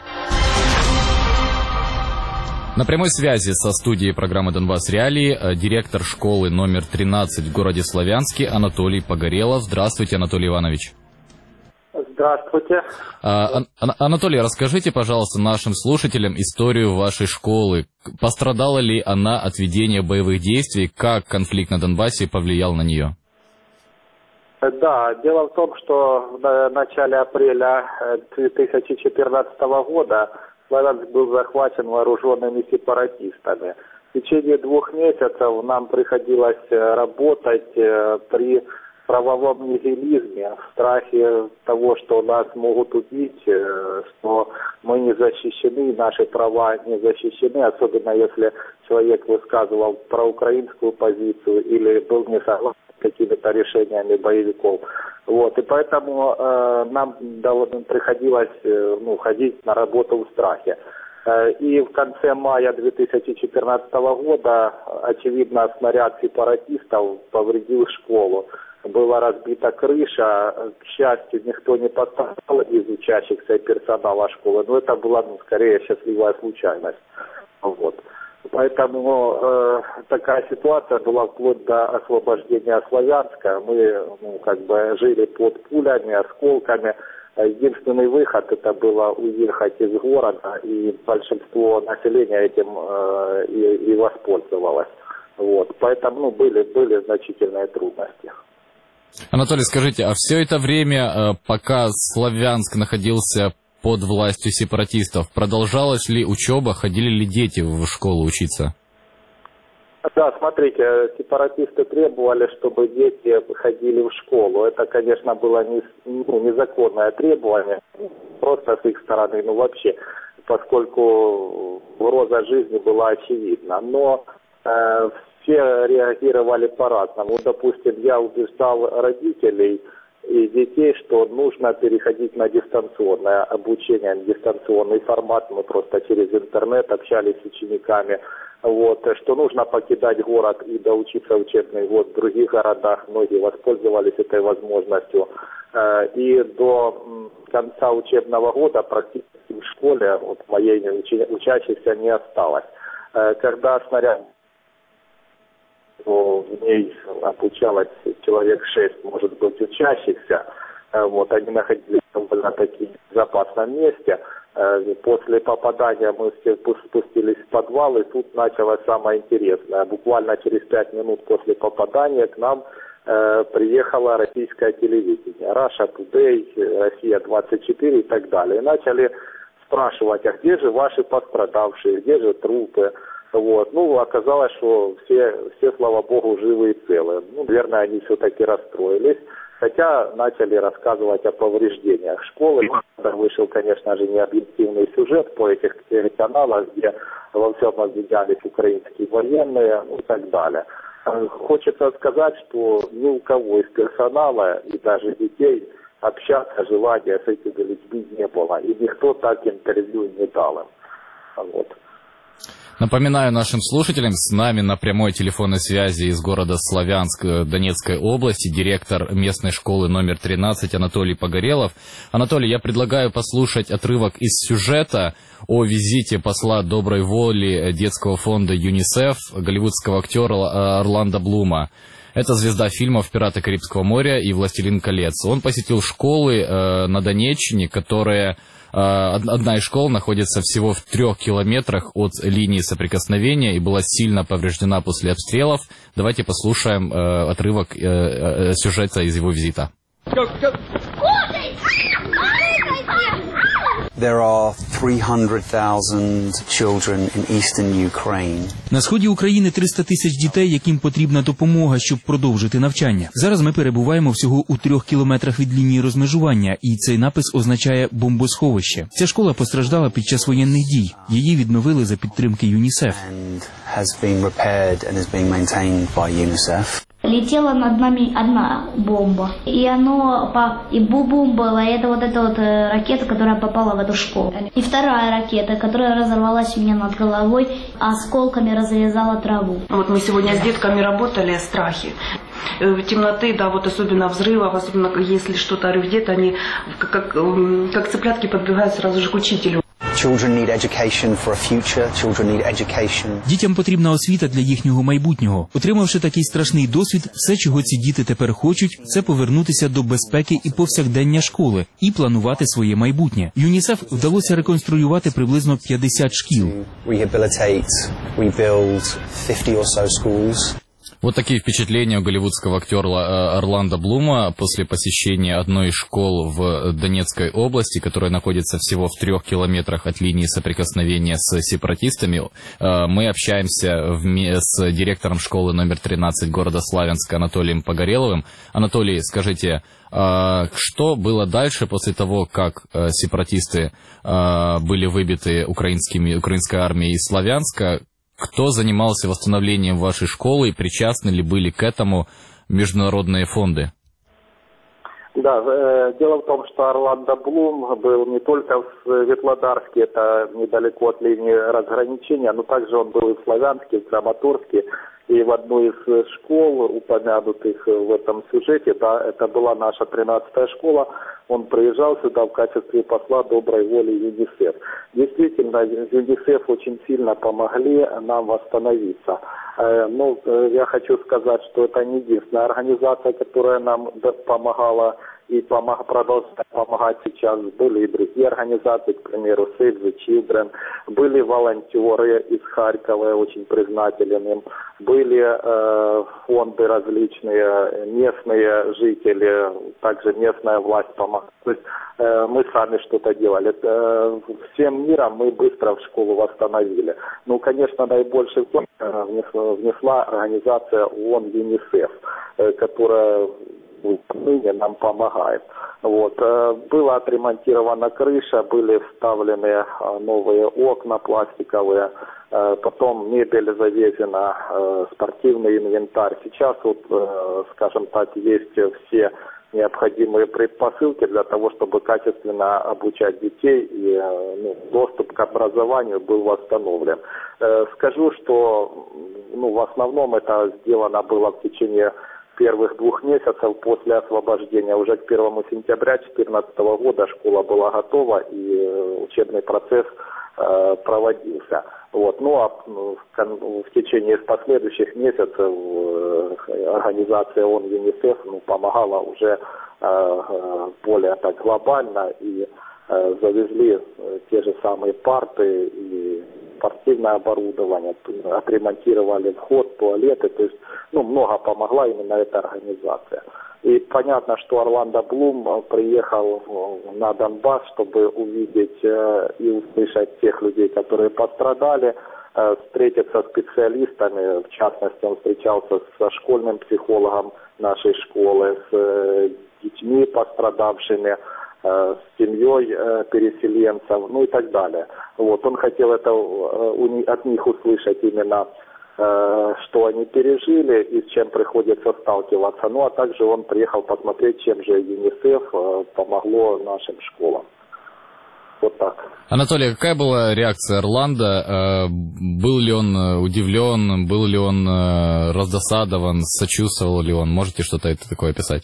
На прямой связи со студией программы «Донбасс Реалии» директор школы номер тринадцать в городе Славянске Анатолий Погорелов. Здравствуйте, Анатолий Иванович. Здравствуйте. А, Ан- Анатолий, расскажите, пожалуйста, нашим слушателям историю вашей школы. Пострадала ли она от ведения боевых действий? Как конфликт на Донбассе повлиял на нее? Да, дело в том, что в начале апреля две тысячи четырнадцатого года Славянск был захвачен вооруженными сепаратистами. В течение двух месяцев нам приходилось работать при правовом нигилизме, в страхе того, что нас могут убить, что мы не защищены, наши права не защищены, особенно если человек высказывал проукраинскую позицию или был не согласен с какими-то решениями боевиков. Вот, и поэтому э, нам приходилось э, ну, ходить на работу в страхе. Э, и в конце мая две тысячи четырнадцатого года, очевидно, снаряд сепаратистов повредил школу. Была разбита крыша, к счастью, никто не пострадал из учащихся и персонала школы, но это была, ну, скорее, счастливая случайность. Вот. Поэтому э, такая ситуация была вплоть до освобождения Славянска. Мы, ну, как бы жили под пулями, осколками. Единственный выход — это было уехать из города, и большинство населения этим э, и, и воспользовалось. Вот. Поэтому, ну, были, были значительные трудности. Анатолий, скажите, а все это время, пока Славянск находился под властью сепаратистов, продолжалась ли учеба, ходили ли дети в школу учиться? Да, смотрите, сепаратисты требовали, чтобы дети ходили в школу. Это, конечно, было не, ну, незаконное требование, просто с их стороны, ну вообще, поскольку угроза жизни была очевидна. Но э, все реагировали по-разному. Допустим, я убеждал родителей и детей, что нужно переходить на дистанционное обучение, на дистанционный формат. Мы просто через интернет общались с учениками. Вот, что нужно покидать город и доучиться учебный год в других городах. Многие воспользовались этой возможностью. И до конца учебного года практически в школе вот, моей учащихся не осталось. Когда снаряд, в ней обучалось человек шесть, может быть, учащихся. Вот, они находились в довольно-таки безопасном месте. После попадания мы все спустились в подвал, и тут началось самое интересное. Буквально через пять минут после попадания к нам э, приехало российское телевидение. Russia Today, Россия двадцать четыре и так далее. И начали спрашивать, а где же ваши пострадавшие, где же трупы? Вот. Ну, оказалось, что все, все, слава богу, живы и целы. Ну, наверное, они все-таки расстроились. Хотя начали рассказывать о повреждениях школы. Вышел, конечно же, необъективный сюжет по этих телеканалах, где во всем обвинялись украинские военные, ну, и так далее. Хочется сказать, что ни у кого из персонала и даже детей общаться, желания с этими людьми не было. И никто так интервью не дал им. Вот. Напоминаю нашим слушателям, с нами на прямой телефонной связи из города Славянск Донецкой области директор местной школы номер тринадцать Анатолий Погорелов. Анатолий, я предлагаю послушать отрывок из сюжета о визите посла доброй воли детского фонда ЮНИСЕФ, голливудского актера Орландо Блума. Это звезда фильмов «Пираты Карибского моря» и «Властелин колец». Он посетил школы э, на Донеччине, которые... Одна из школ находится всего в трех километрах от линии соприкосновения и была сильно повреждена после обстрелов. Давайте послушаем э, отрывок э, э, сюжета из его визита. There are На сході України триста тисяч дітей, яким потрібна допомога, щоб продовжити навчання. Зараз ми перебуваємо всього у трьох кілометрах від лінії розмежування, і цей напис означає «бомбосховище». Ця школа постраждала під час воєнних дій. Її відновили за підтримки ЮНІСЕФ. Летела над нами одна бомба, и оно по... и бум-бум было, и это вот эта вот ракета, которая попала в эту школу. И вторая ракета, которая разорвалась у меня над головой, осколками разрезала траву. Вот мы сегодня с детками работали о страхе. Темноты, да, вот особенно взрывов, особенно если что-то рвет, они как, как, как цыплятки подбегают сразу же к учителю. Дітям потрібна освіта для їхнього майбутнього. Отримавши такий страшний досвід, все, чого ці діти тепер хочуть, це повернутися до безпеки і повсякдення школи і планувати своє майбутнє. ЮНІСЕФ вдалося реконструювати приблизно п'ятдесят шкіл. Вот такие впечатления у голливудского актера Орландо Блума после посещения одной из школ в Донецкой области, которая находится всего в трех километрах от линии соприкосновения с сепаратистами. Мы общаемся с директором школы номер тринадцать города Славянска Анатолием Погореловым. Анатолий, скажите, что было дальше после того, как сепаратисты были выбиты украинскими, украинской армией из Славянска? Кто занимался восстановлением вашей школы и причастны ли были к этому международные фонды? Да, э, дело в том, что Орландо Блум был не только в Светлодарске, это недалеко от линии разграничения, но также он был и в Славянске, в Краматорске, и в одной из школ, упомянутых в этом сюжете, да, это была наша тринадцатая школа, он приезжал сюда в качестве посла доброй воли ЮНИСЕФ. Действительно, ЮНИСЕФ очень сильно помогли нам восстановиться. Но я хочу сказать, что это не единственная организация, которая нам помогала и помог, продолжает помогать сейчас. Были и другие организации, к примеру, Save the Children, были волонтеры из Харькова, очень признателен им, были э, фонды различные, местные жители, также местная власть помогла. То есть э, мы сами что-то делали. Э, всем миром мы быстро в школу восстановили. Ну, конечно, наибольший вклад внесла, внесла организация ООН ЮНИСЕФ, э, которая ныне нам помогает. Вот. Была отремонтирована крыша, были вставлены новые окна пластиковые, потом мебель завезена, спортивный инвентарь. Сейчас, вот, скажем так, есть все необходимые предпосылки для того, чтобы качественно обучать детей, и ну, доступ к образованию был восстановлен. Скажу, что ну, в основном это сделано было в течение первых двух месяцев после освобождения. Уже к первому сентября две тысячи четырнадцатого года школа была готова и учебный процесс э, проводился. Вот. Ну а в, в течение последующих месяцев э, организация ООН ЮНИСЕФ ну, помогала уже э, более так глобально и э, завезли э, те же самые парты и спортивное оборудование, отремонтировали вход, туалеты, то есть ну, много помогла именно эта организация. И понятно, что Орландо Блум приехал на Донбасс, чтобы увидеть э, и услышать тех людей, которые пострадали, э, встретиться с специалистами, в частности, он встречался со школьным психологом нашей школы, с э, детьми пострадавшими, с семьей переселенцев, ну и так далее. Вот. Он хотел это от них услышать именно, что они пережили и с чем приходится сталкиваться. Ну а также он приехал посмотреть, чем же ЮНИСЕФ помогло нашим школам. Вот так. Анатолий, какая была реакция Орландо? Был ли он удивлен, был ли он раздосадован, сочувствовал ли он? Можете что-то это такое описать?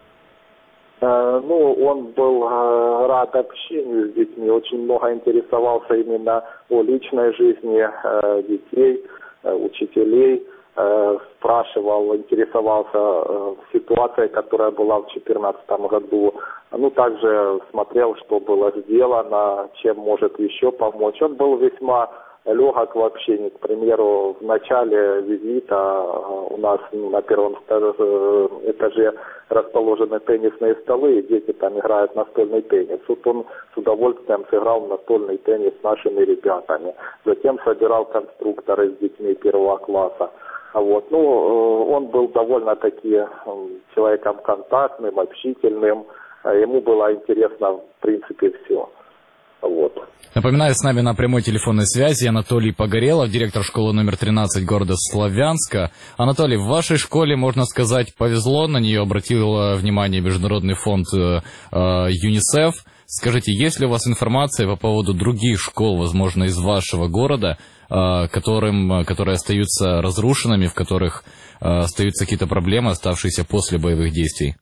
Ну, он был э, рад общению с детьми, очень много интересовался именно о личной жизни э, детей, э, учителей, э, спрашивал, интересовался э, ситуацией, которая была в две тысячи четырнадцатом году. Ну, также смотрел, что было сделано, чем может еще помочь. Он был весьма легок в общении. К примеру, в начале визита у нас на первом этаже расположены теннисные столы, и дети там играют в настольный теннис. Вот он с удовольствием сыграл в настольный теннис с нашими ребятами. Затем собирал конструкторы с детьми первого класса. Вот. Ну, он был довольно-таки человеком контактным, общительным. Ему было интересно, в принципе, все. Вот. Напоминаю, с нами на прямой телефонной связи Анатолий Погорелов, директор школы номер тринадцать города Славянска. Анатолий, в вашей школе, можно сказать, повезло, на нее обратил внимание Международный фонд э, ЮНИСЕФ. Скажите, есть ли у вас информация по поводу других школ, возможно, из вашего города, э, которым, которые остаются разрушенными, в которых э, остаются какие-то проблемы, оставшиеся после боевых действий?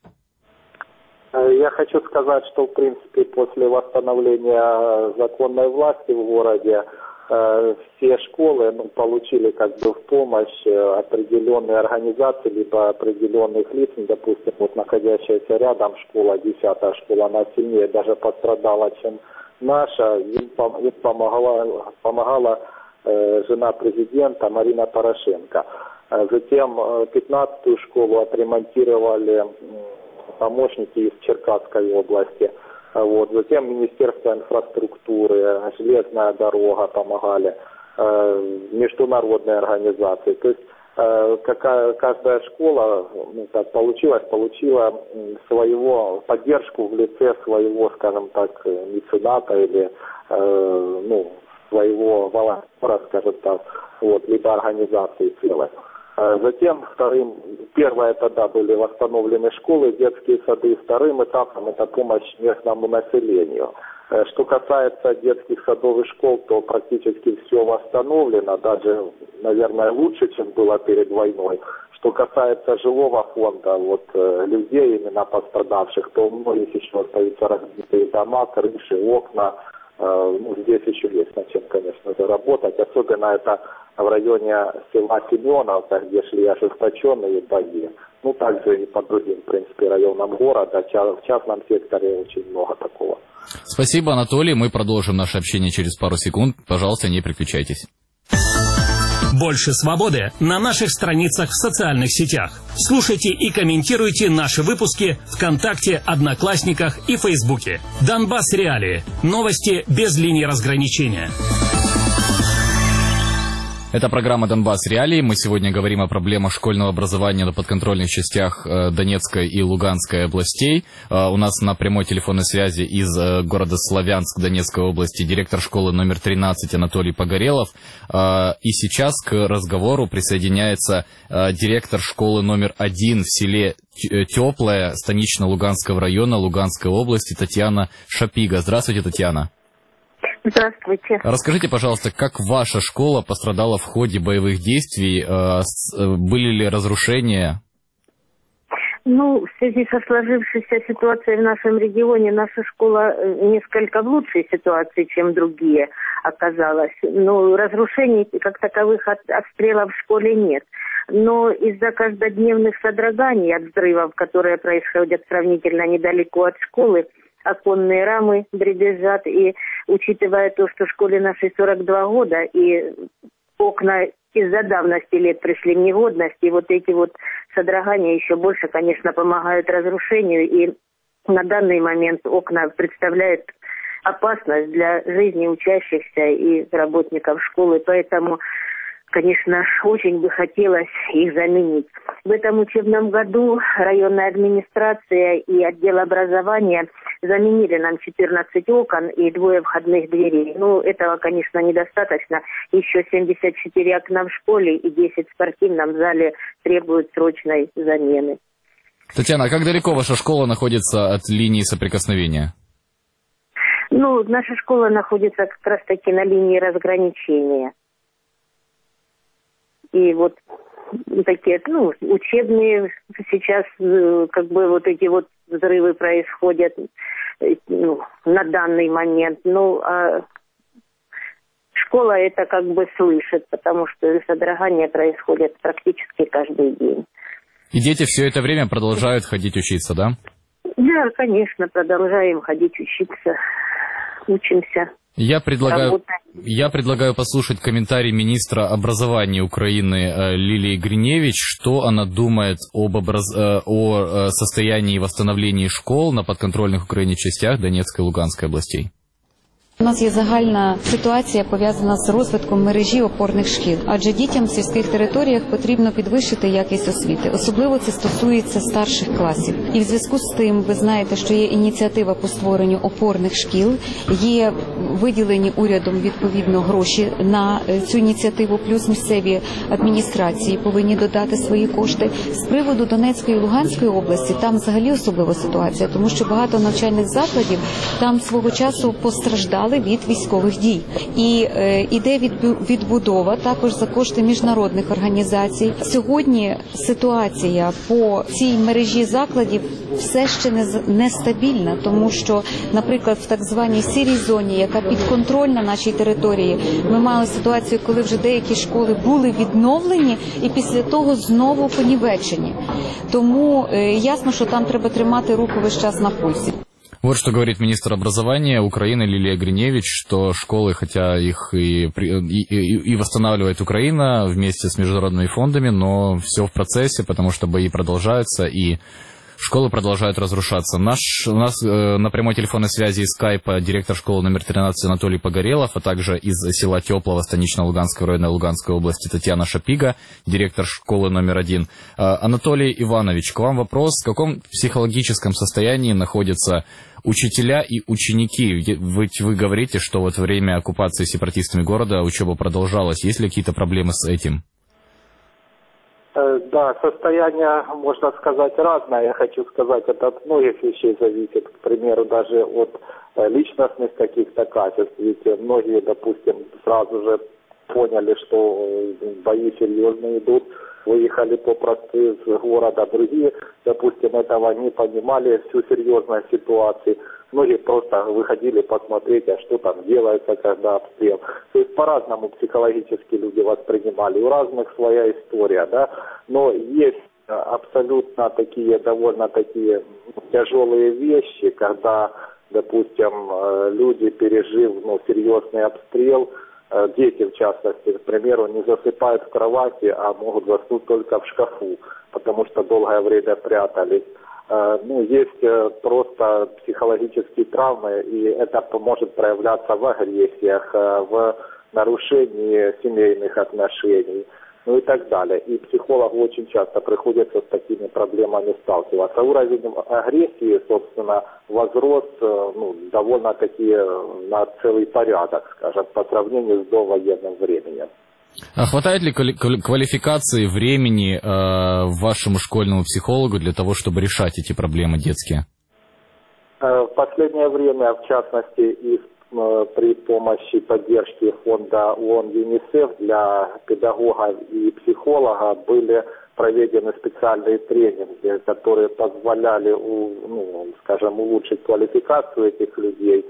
Я хочу сказать, что, в принципе, после восстановления законной власти в городе э, все школы ну, получили как бы в помощь определенные организации, либо определенных лиц. Допустим, вот находящаяся рядом школа, десятая школа, она сильнее даже пострадала, чем наша. Им, пом- им помогала, помогала э, жена президента Марина Порошенко. Затем э, пятнадцатую школу отремонтировали помощники из Черкасской области. Вот. Затем Министерство инфраструктуры, железная дорога помогали, э, международные организации. То есть э, какая, каждая школа, ну, так получилось, получила своего поддержку в лице своего, скажем так, мецената или э, ну, своего волонтера, скажем так, вот, либо организации целой. Затем вторым, первое тогда были восстановлены школы, детские сады, вторым этапом это помощь местному населению. Что касается детских садов и школ, то практически все восстановлено, даже, наверное, лучше, чем было перед войной. Что касается жилого фонда, вот людей именно пострадавших, то у многих еще остаются разбитые дома, крыши, окна. Ну, здесь еще есть над чем, конечно, заработать. Особенно это в районе села Семеновка, где шли ожесточенные бои. Ну, также и по другим, в принципе, районам города. В частном секторе очень много такого. Спасибо, Анатолий. Мы продолжим наше общение через пару секунд. Пожалуйста, не переключайтесь. Больше свободы на наших страницах в социальных сетях. Слушайте и комментируйте наши выпуски ВКонтакте, Одноклассниках и Фейсбуке. Донбасс Реалии. Новости без линии разграничения. Это программа «Донбасс Реалии». Мы сегодня говорим о проблемах школьного образования на подконтрольных частях Донецкой и Луганской областей. У нас на прямой телефонной связи из города Славянск Донецкой области директор школы номер тринадцать Анатолий Погорелов. И сейчас к разговору присоединяется директор школы номер один в селе Теплое Станично-Луганского района Луганской области Татьяна Шапига. Здравствуйте, Татьяна. Здравствуйте. Расскажите, пожалуйста, как ваша школа пострадала в ходе боевых действий? Были ли разрушения? Ну, в связи со сложившейся ситуацией в нашем регионе, наша школа несколько в лучшей ситуации, чем другие, оказалась. Но разрушений как таковых от обстрелов в школе нет. Но из-за каждодневных содроганий от взрывов, которые происходят сравнительно недалеко от школы, оконные рамы дребезжат, и учитывая то, что школе нашей сорок два года, и окна из-за давности лет пришли в негодность, и вот эти вот содрогания еще больше, конечно, помогают разрушению, и на данный момент окна представляют опасность для жизни учащихся и работников школы, поэтому, конечно, очень бы хотелось их заменить. В этом учебном году районная администрация и отдел образования заменили нам четырнадцать окон и двое входных дверей. Ну, этого, конечно, недостаточно. Еще семьдесят четыре окна в школе и десять в спортивном зале требуют срочной замены. Татьяна, а как далеко ваша школа находится от линии соприкосновения? Ну, наша школа находится как раз-таки на линии разграничения. И вот такие, ну, учебные сейчас, как бы, вот эти вот взрывы происходят, ну, на данный момент. Ну, а школа это как бы слышит, потому что содрогания происходят практически каждый день. И дети все это время продолжают ходить учиться, да? Да, конечно, продолжаем ходить учиться, учимся. Я предлагаю... Работаем. Я предлагаю послушать комментарий министра образования Украины Лилии Гриневич, что она думает об образ... о состоянии и восстановлении школ на подконтрольных Украине частях Донецкой и Луганской областей. У нас є загальна ситуація, пов'язана з розвитком мережі опорних шкіл, адже дітям в сільських територіях потрібно підвищити якість освіти. Особливо це стосується старших класів. І в зв'язку з тим, ви знаєте, що є ініціатива по створенню опорних шкіл, є виділені урядом відповідно гроші на цю ініціативу, плюс місцеві адміністрації повинні додати свої кошти. З приводу Донецької і Луганської області, там взагалі особлива ситуація, тому що багато навчальних закладів там свого часу постраждали від військових дій. І е, іде відбудова також за кошти міжнародних організацій. Сьогодні ситуація по цій мережі закладів все ще не, нестабільна, тому що, наприклад, в так званій сірій зоні, яка підконтрольна нашій території, ми мали ситуацію, коли вже деякі школи були відновлені і після того знову понівечені. Тому е, ясно, що там треба тримати руку весь час на пульсі. Вот что говорит министр образования Украины Лилия Гриневич, что школы, хотя их и, и, и восстанавливает Украина вместе с международными фондами, но все в процессе, потому что бои продолжаются и школы продолжают разрушаться. Наш, у нас э, на прямой телефонной связи из скайпа директор школы номер тринадцать Анатолий Погорелов, а также из села Теплого Станично-Луганского района Луганской области Татьяна Шапига, директор школы номер один. Э, Анатолий Иванович, к вам вопрос. В каком психологическом состоянии находятся учителя и ученики? Ведь вы говорите, что вот во время оккупации сепаратистами города учеба продолжалась. Есть ли какие-то проблемы с этим? Да, состояние, можно сказать, разное. Я хочу сказать, это от многих вещей зависит. К примеру, даже от личностных каких-то качеств. Ведь многие, допустим, сразу же поняли, что бои серьезные идут, выехали попросту из города. Другие, допустим, этого не понимали, всю серьезность ситуации. Многие просто выходили посмотреть, а что там делается, когда обстрел. То есть по-разному психологически люди воспринимали. У разных своя история, да. Но есть абсолютно такие, довольно такие тяжелые вещи, когда, допустим, люди, пережив ну, серьезный обстрел, дети, в частности, к примеру, не засыпают в кровати, а могут заснуть только в шкафу, потому что долгое время прятались. Ну, есть просто психологические травмы, и это может проявляться в агрессиях, в нарушении семейных отношений, ну и так далее. И психологу очень часто приходится с такими проблемами сталкиваться. Уровень агрессии, собственно, возрос ну, довольно-таки на целый порядок, скажем, по сравнению с довоенным временем. А хватает ли квалификации, времени э, вашему школьному психологу для того, чтобы решать эти проблемы детские? В последнее время, в частности, и э, при помощи поддержки фонда ООН ЮНИСЕФ для педагога и психолога были проведены специальные тренинги, которые позволяли, ну, скажем, улучшить квалификацию этих людей,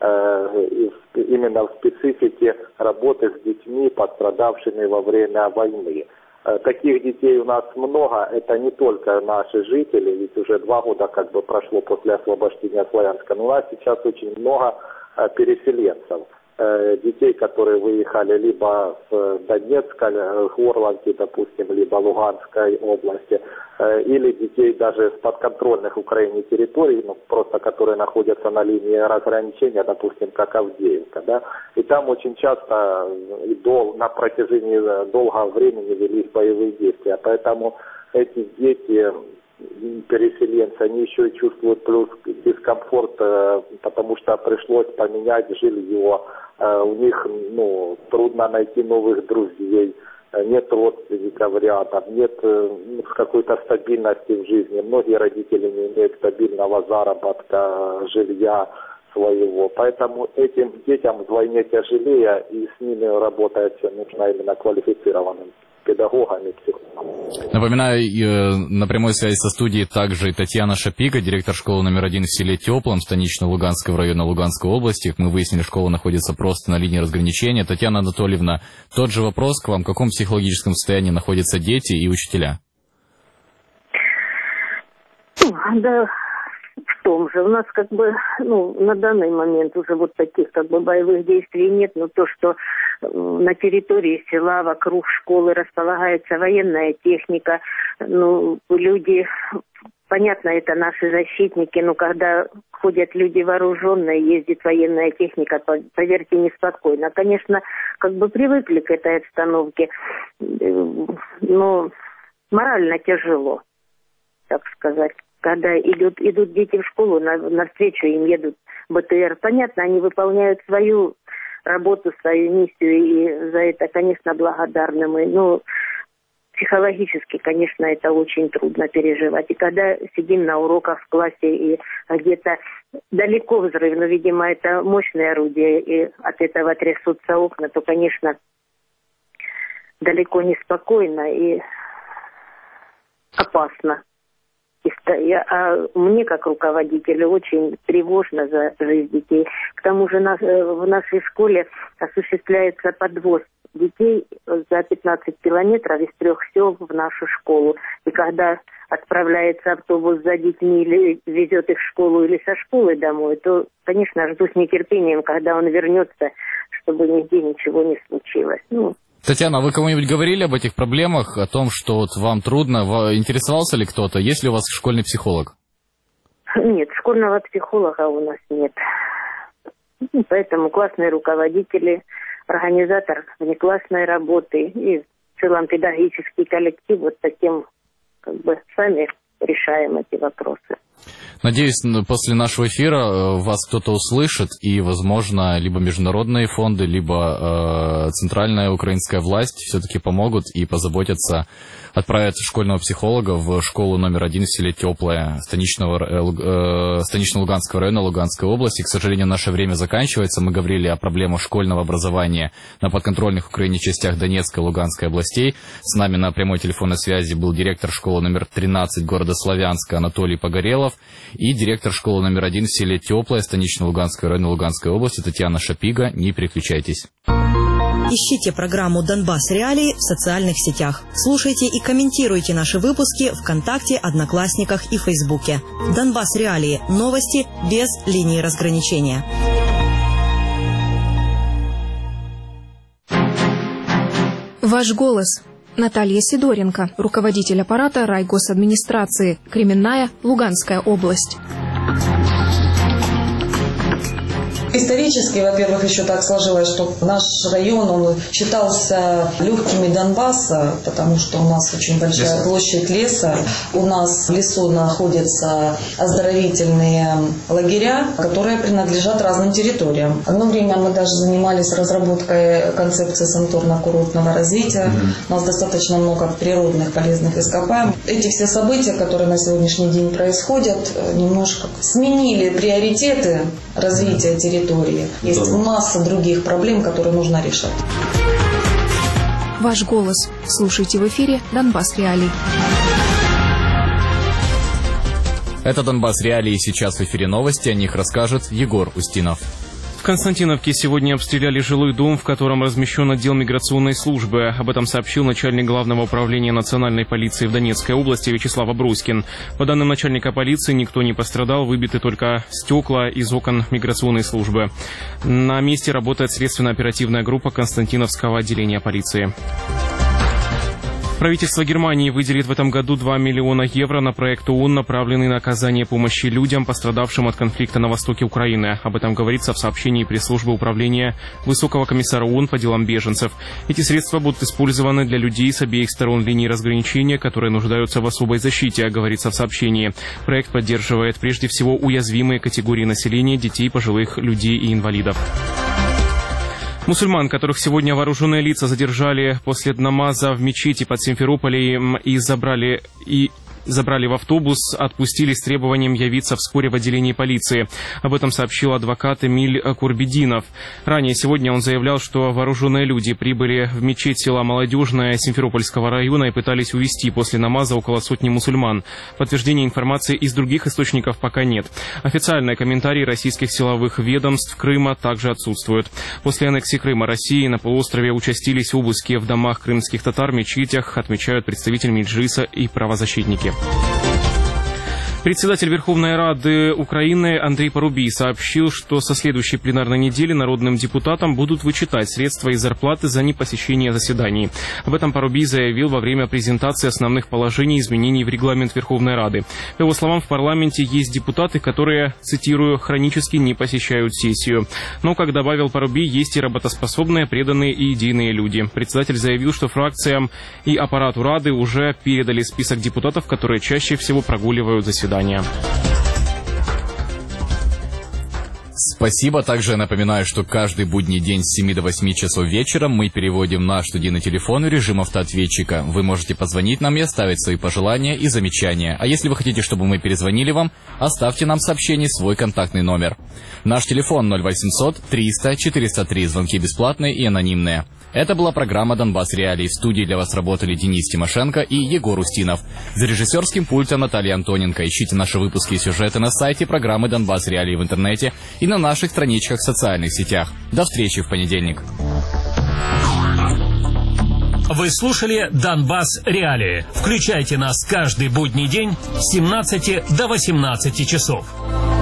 именно в специфике работы с детьми, пострадавшими во время войны. Таких детей у нас много, это не только наши жители, ведь уже два года как бы прошло после освобождения Славянска, но у нас сейчас очень много переселенцев. Детей, которые выехали либо с Донецка, Горланки, допустим, либо Луганской области, или детей даже с подконтрольных Украине территорий, ну, просто которые находятся на линии разграничения, допустим, как Авдеевка, да, и там очень часто и дол, на протяжении долгого времени велись боевые действия, поэтому эти дети, переселенцы, они еще чувствуют плюс дискомфорт, потому что пришлось поменять жилье, у них ну, трудно найти новых друзей, нет родственников рядом, нет ну, какой-то стабильности в жизни. Многие родители не имеют стабильного заработка, жилья своего. Поэтому этим детям вдвойне тяжелее, и с ними работать нужно именно квалифицированным педагогами, психологами. Напоминаю, на прямой связи со студией также Татьяна Шапига, директор школы номер один в селе Теплом, Станично-Луганского района Луганской области. Как мы выяснили, школа находится просто на линии разграничения. Татьяна Анатольевна, тот же вопрос к вам. В каком психологическом состоянии находятся дети и учителя? Да, том же. У нас как бы, ну, на данный момент уже вот таких как бы боевых действий нет, но то, что на территории села вокруг школы располагается военная техника, ну, люди, понятно, это наши защитники, но когда ходят люди вооруженные, ездит военная техника, поверьте, неспокойно. Конечно, как бы привыкли к этой обстановке, но морально тяжело, так сказать. Когда идут, идут дети в школу, на, навстречу им едут БТР. Понятно, они выполняют свою работу, свою миссию, и за это, конечно, благодарны мы. Но психологически, конечно, это очень трудно переживать. И когда сидим на уроках в классе, и где-то далеко взрыв, но, видимо, это мощное орудие, и от этого трясутся окна, то, конечно, далеко не спокойно и опасно. А мне, как руководителю, очень тревожно за жизнь детей. К тому же в нашей школе осуществляется подвоз детей за пятнадцать километров из трех сел в нашу школу. И когда отправляется автобус за детьми или везет их в школу или со школы домой, то, конечно, жду с нетерпением, когда он вернется, чтобы нигде ничего не случилось. Ну, Татьяна, вы кому-нибудь говорили об этих проблемах, о том, что вот вам трудно? Интересовался ли кто-то? Есть ли у вас школьный психолог? Нет, школьного психолога у нас нет. Поэтому классные руководители, организатор внеклассной работы и в целом педагогический коллектив вот таким как бы сами решаем эти вопросы. Надеюсь, после нашего эфира вас кто-то услышит, и, возможно, либо международные фонды, либо э, центральная украинская власть все-таки помогут и позаботятся, отправят школьного психолога в школу номер один в селе Теплое станичного, э, станично-Луганского района Луганской области. К сожалению, наше время заканчивается. Мы говорили о проблемах школьного образования на подконтрольных Украине частях Донецкой и Луганской областей. С нами на прямой телефонной связи был директор школы номер тринадцать города Славянска Анатолий Погорелов и директор школы номер один в селе Теплое станично-Луганского района Луганской области Татьяна Шапига. Не переключайтесь. Ищите программу «Донбасс Реалии» в социальных сетях. Слушайте и комментируйте наши выпуски ВКонтакте, Одноклассниках и Фейсбуке. «Донбасс Реалии» – новости без линии разграничения. Ваш голос. Наталья Сидоренко, руководитель аппарата райгосадминистрации, Кременная, Луганская область. Исторически, во-первых, еще так сложилось, что наш район, он считался легкими Донбасса, потому что у нас очень большая площадь леса. У нас в лесу находятся оздоровительные лагеря, которые принадлежат разным территориям. Одно время мы даже занимались разработкой концепции санаторно-курортного развития. У нас достаточно много природных полезных ископаемых. Эти все события, которые на сегодняшний день происходят, немножко сменили приоритеты развития территории. Есть масса других проблем, которые нужно решать. Ваш голос. Слушайте в эфире «Донбасс Реалии». Это «Донбасс Реалии». Сейчас в эфире новости. О них расскажет Егор Устинов. В Константиновке сегодня обстреляли жилой дом, в котором размещен отдел миграционной службы. Об этом сообщил начальник Главного управления национальной полиции в Донецкой области Вячеслав Абруськин. По данным начальника полиции, никто не пострадал, выбиты только стекла из окон миграционной службы. На месте работает следственно-оперативная группа Константиновского отделения полиции. Правительство Германии выделит в этом году два миллиона евро на проект ООН, направленный на оказание помощи людям, пострадавшим от конфликта на востоке Украины. Об этом говорится в сообщении пресс-службы управления Высокого комиссара ООН по делам беженцев. Эти средства будут использованы для людей с обеих сторон линии разграничения, которые нуждаются в особой защите, говорится в сообщении. Проект поддерживает прежде всего уязвимые категории населения, детей, пожилых людей и инвалидов. Мусульман, которых сегодня вооруженные лица задержали после намаза в мечети под Симферополем и забрали и забрали в автобус, отпустили с требованием явиться вскоре в отделении полиции. Об этом сообщил адвокат Эмиль Курбединов. Ранее сегодня он заявлял, что вооруженные люди прибыли в мечеть села Молодежное Симферопольского района и пытались увезти после намаза около сотни мусульман. Подтверждения информации из других источников пока нет. Официальные комментарии российских силовых ведомств Крыма также отсутствуют. После аннексии Крыма России на полуострове участились обыски в домах крымских татар, мечетях, отмечают представители Меджлиса и правозащитники. Председатель Верховной Рады Украины Андрей Парубий сообщил, что со следующей пленарной недели народным депутатам будут вычитать средства из зарплаты за непосещение заседаний. Об этом Парубий заявил во время презентации основных положений изменений в регламент Верховной Рады. По его словам, в парламенте есть депутаты, которые, цитирую, хронически не посещают сессию. Но, как добавил Парубий, есть и работоспособные, преданные и идейные люди. Председатель заявил, что фракциям и аппарату Рады уже передали список депутатов, которые чаще всего прогуливают заседания. Спасибо. Также я напоминаю, что каждый будний день с семи до восьми часов вечера мы переводим наш студийный телефон в режим автоответчика. Вы можете позвонить нам и оставить свои пожелания и замечания. А если вы хотите, чтобы мы перезвонили вам, оставьте нам сообщение, свой контактный номер. Наш телефон ноль восемьсот триста четыреста три. Звонки бесплатные и анонимные. Это была программа «Донбасс Реалии». В студии для вас работали Денис Тимошенко и Егор Устинов. За режиссерским пультом Наталья Антоненко. Ищите наши выпуски и сюжеты на сайте программы «Донбасс Реалии» в интернете и на наших страничках в социальных сетях. До встречи в понедельник. Вы слушали «Донбасс Реалии». Включайте нас каждый будний день с семнадцати до восемнадцати часов.